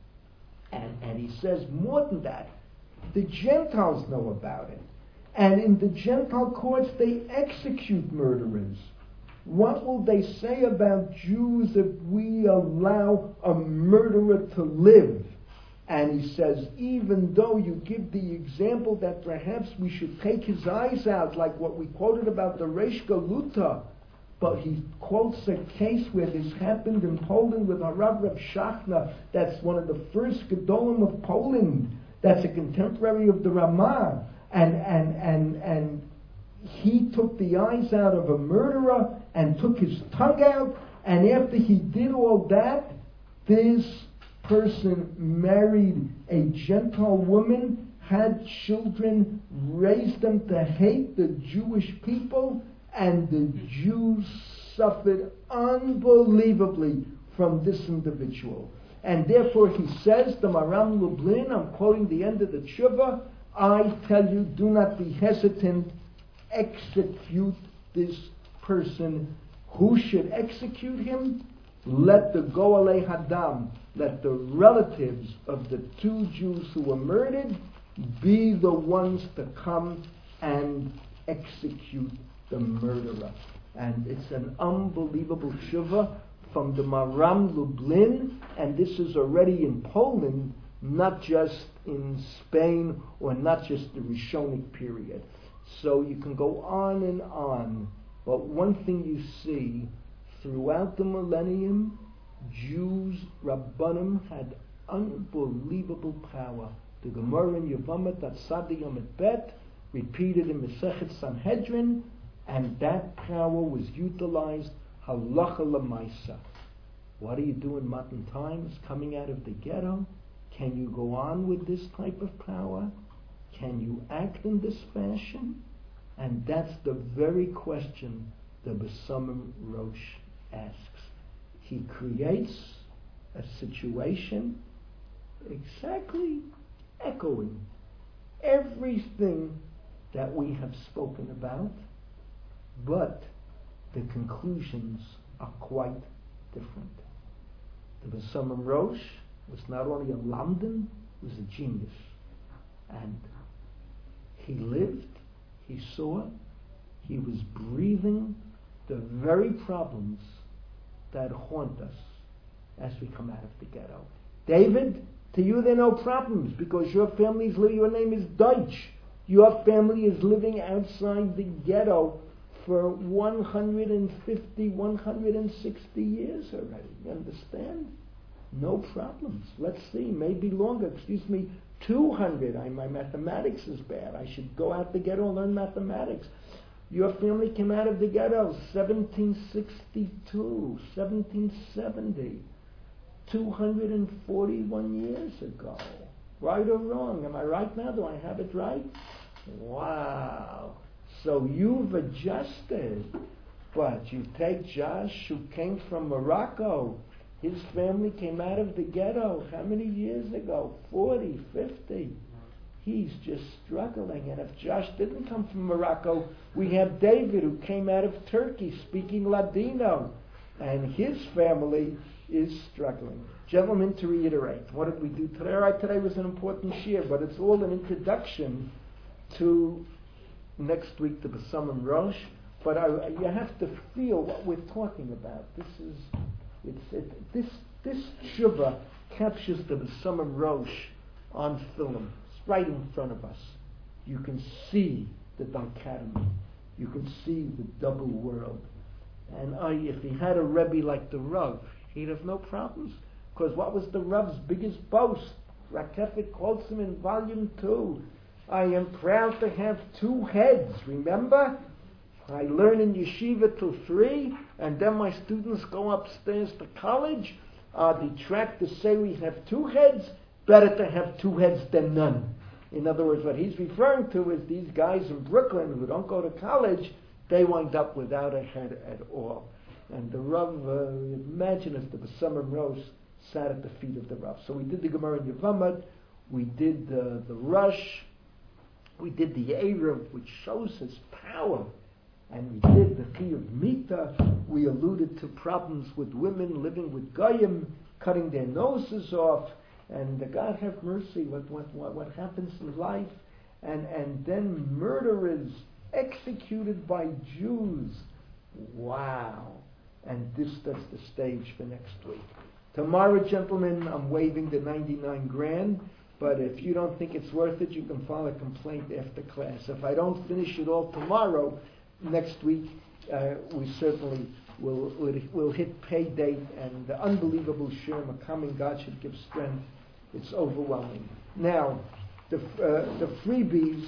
And, and he says more than that. The Gentiles know about it. And in the Gentile courts, they execute murderers. What will they say about Jews if we allow a murderer to live? And he says, even though you give the example that perhaps we should take his eyes out, like what we quoted about the Reish Galuta, but he quotes a case where this happened in Poland with Harav Reb Shachna. That's one of the first Gedolim of Poland. That's a contemporary of the Ramah. And, and, and, and he took the eyes out of a murderer and took his tongue out. And after he did all that, this person married a Gentile woman, had children, raised them to hate the Jewish people, and the Jews suffered unbelievably from this individual. And therefore he says, the Maram Lublin, I'm quoting the end of the Tshuva, I tell you, do not be hesitant, execute this person. Who should execute him? Let the Goalei Hadam, let the relatives of the two Jews who were murdered be the ones to come and execute the murderer. And it's an unbelievable tshuva from the Maram Lublin, and this is already in Poland, not just in Spain or not just the Rishonic period. So you can go on and on, but one thing you see throughout the millennium, Jews, Rabbanim, had unbelievable power. The Gemara in Yevamot Atzadi Yom Bet, repeated in Masechet Sanhedrin, and that power was utilized halacha l'maisa. What do you do in modern times, coming out of the ghetto? Can you go on with this type of power? Can you act in this fashion? And that's the very question the Besamim Rosh asks. He creates a situation exactly echoing everything that we have spoken about, but the conclusions are quite different. The Besamim Rosh was not only a lamdan, he was a genius. And he lived, he saw, he was breathing the very problems that haunt us as we come out of the ghetto. David, to you there are no problems because your family's li- your name is Deutsch. Your family is living outside the ghetto for one hundred fifty, one hundred sixty years already. You understand? No problems. Let's see, maybe longer. Excuse me, two hundred. I, my mathematics is bad. I should go out the ghetto and learn mathematics. Your family came out of the ghetto seventeen sixty-two, seventeen seventy, two hundred forty-one years ago. Right or wrong? Am I right now? Do I have it right? Wow. So you've adjusted. But you take Josh, who came from Morocco. His family came out of the ghetto how many years ago? forty, fifty. He's just struggling. And if Josh didn't come from Morocco, we have David, who came out of Turkey speaking Ladino. And his family is struggling. Gentlemen, to reiterate, what did we do today? All right, today was an important shir, but it's all an introduction to next week, the Besamim Rosh. But I, you have to feel what we're talking about. This is, it's, it, this, this tshuva captures the Besamim Rosh on film. It's right in front of us. You can see the dichotomy. You can see the double world. And uh, if he had a Rebbe like the Rav, he'd have no problems. Because what was the Rav's biggest boast? Rakefet quotes him in volume two. I am proud to have two heads. Remember? I learn in yeshiva till three, and then my students go upstairs to college. Uh, detractors say we have two heads. Better to have two heads than none. In other words, what he's referring to is these guys in Brooklyn who don't go to college, they wind up without a head at all. And the Rav, uh, imagine if the Besamim Rosh sat at the feet of the Rav. So we did the Gemara in Yevamot, we did uh, the Rush, we did the Erev, which shows his power, and we did the Chiyuv Mita. We alluded to problems with women living with Goyim, cutting their noses off, and uh, God have mercy, what, what, what, what happens in life, and, and then murder is executed by Jews. Wow. And this sets the stage for next week. Tomorrow, gentlemen, I'm waiving the ninety-nine grand, but if you don't think it's worth it, you can file a complaint after class. If I don't finish it all tomorrow, next week, uh, we certainly will will hit pay date, and the unbelievable Shem, a coming God should give strength. It's overwhelming. Now, the uh, the freebies.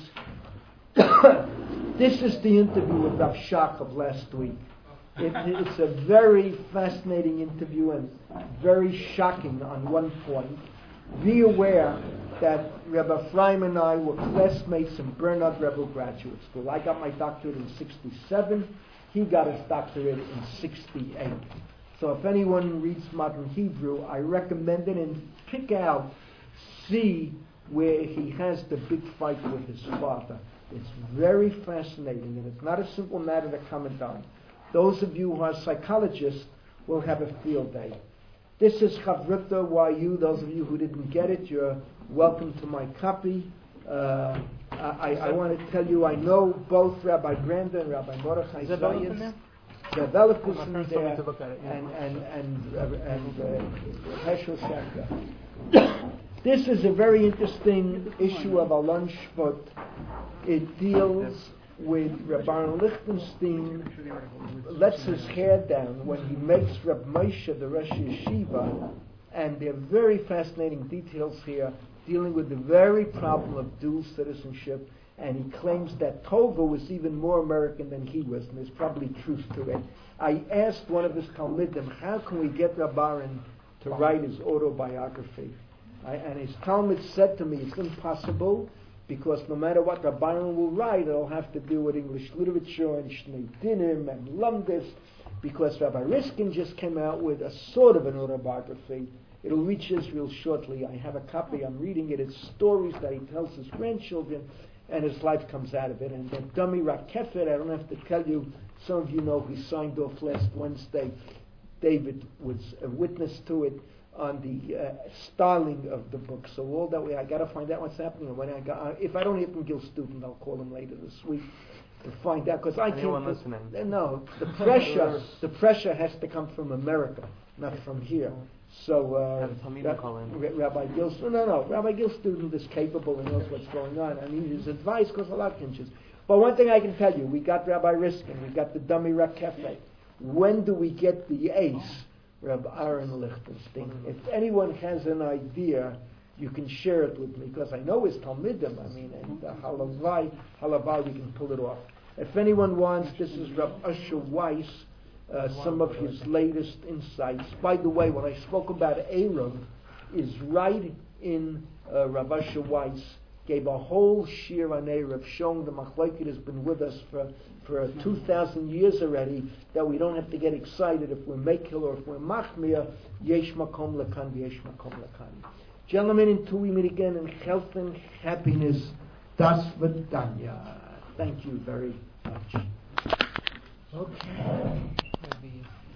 This is the interview with Rav Shach of last week. It, it's a very fascinating interview and very shocking on one point. Be aware that Rebbe Ephraim and I were classmates in Bernard Rebel Graduate School. I got my doctorate in sixty-seven. He got his doctorate in sixty-eight. So if anyone reads modern Hebrew, I recommend it and pick out, see where he has the big fight with his father. It's very fascinating, and it's not a simple matter to comment on. Those of you who are psychologists will have a field day. This is Chavruta Y U. Those of you who didn't get it, you're welcome to my copy. Uh, I, I want to tell you, I know both Rabbi Granda and Rabbi Mordechai Zayas. Developed is in there, and and and uh, and uh, Heschel Schachter. This is a very interesting issue of Alon Shvot. It deals with Rabbi Lichtenstein lets his hair down when he makes Reb Moshe the Rosh Yeshiva, and there are very fascinating details here dealing with the very problem of dual citizenship, and he claims that Tova was even more American than he was, and there's probably truth to it. I asked one of his Talmidim, how can we get Rabbaran to write his autobiography? I, and his Talmud said to me, it's impossible, because no matter what Rabbaran will write, it'll have to do with English literature and Shnei Dinim and Lumdis, because Rabbi Riskin just came out with a sort of an autobiography. It'll reach Israel shortly. I have a copy. I'm reading it. It's stories that he tells his grandchildren, and his life comes out of it. And that dummy Rakefet, I don't have to tell you, some of you know he signed off last Wednesday. David was a witness to it on the uh, styling of the book. So all that way, I got to find out what's happening. And when I got, uh, if I don't hear from Gil Student, I'll call him later this week to find out, because I Anyone can't. listening? Uh, no, the pressure, the pressure has to come from America, not from here. So uh, Have Talmidim Ra- call in. Ra- Rabbi Gil, no, no, no. Rabbi Gil Student is capable and knows what's going on. I need his advice because a lot hinges. But one thing I can tell you, we got Rabbi Riskin, we got the dummy Rakefe. When do we get the ace, Rabbi Aaron Lichtenstein? If anyone has an idea, you can share it with me, because I know his Talmidim. I mean, and uh, halavai, halavai, we can pull it off. If anyone wants, this is Rabbi Usher Weiss. Uh, some of his latest insights. By the way, when I spoke about Erev, is right in uh, Rav Asher Weiss, gave a whole shir on Erev, showing the Machlokes has been with us for, for uh, two thousand years already, that we don't have to get excited if we're Mekil or if we're Machmir, Yesh Makom Lakan, Yesh Makom Lakan. Gentlemen, until we meet again in health and happiness, Das Vidanya. Thank you very much. Okay.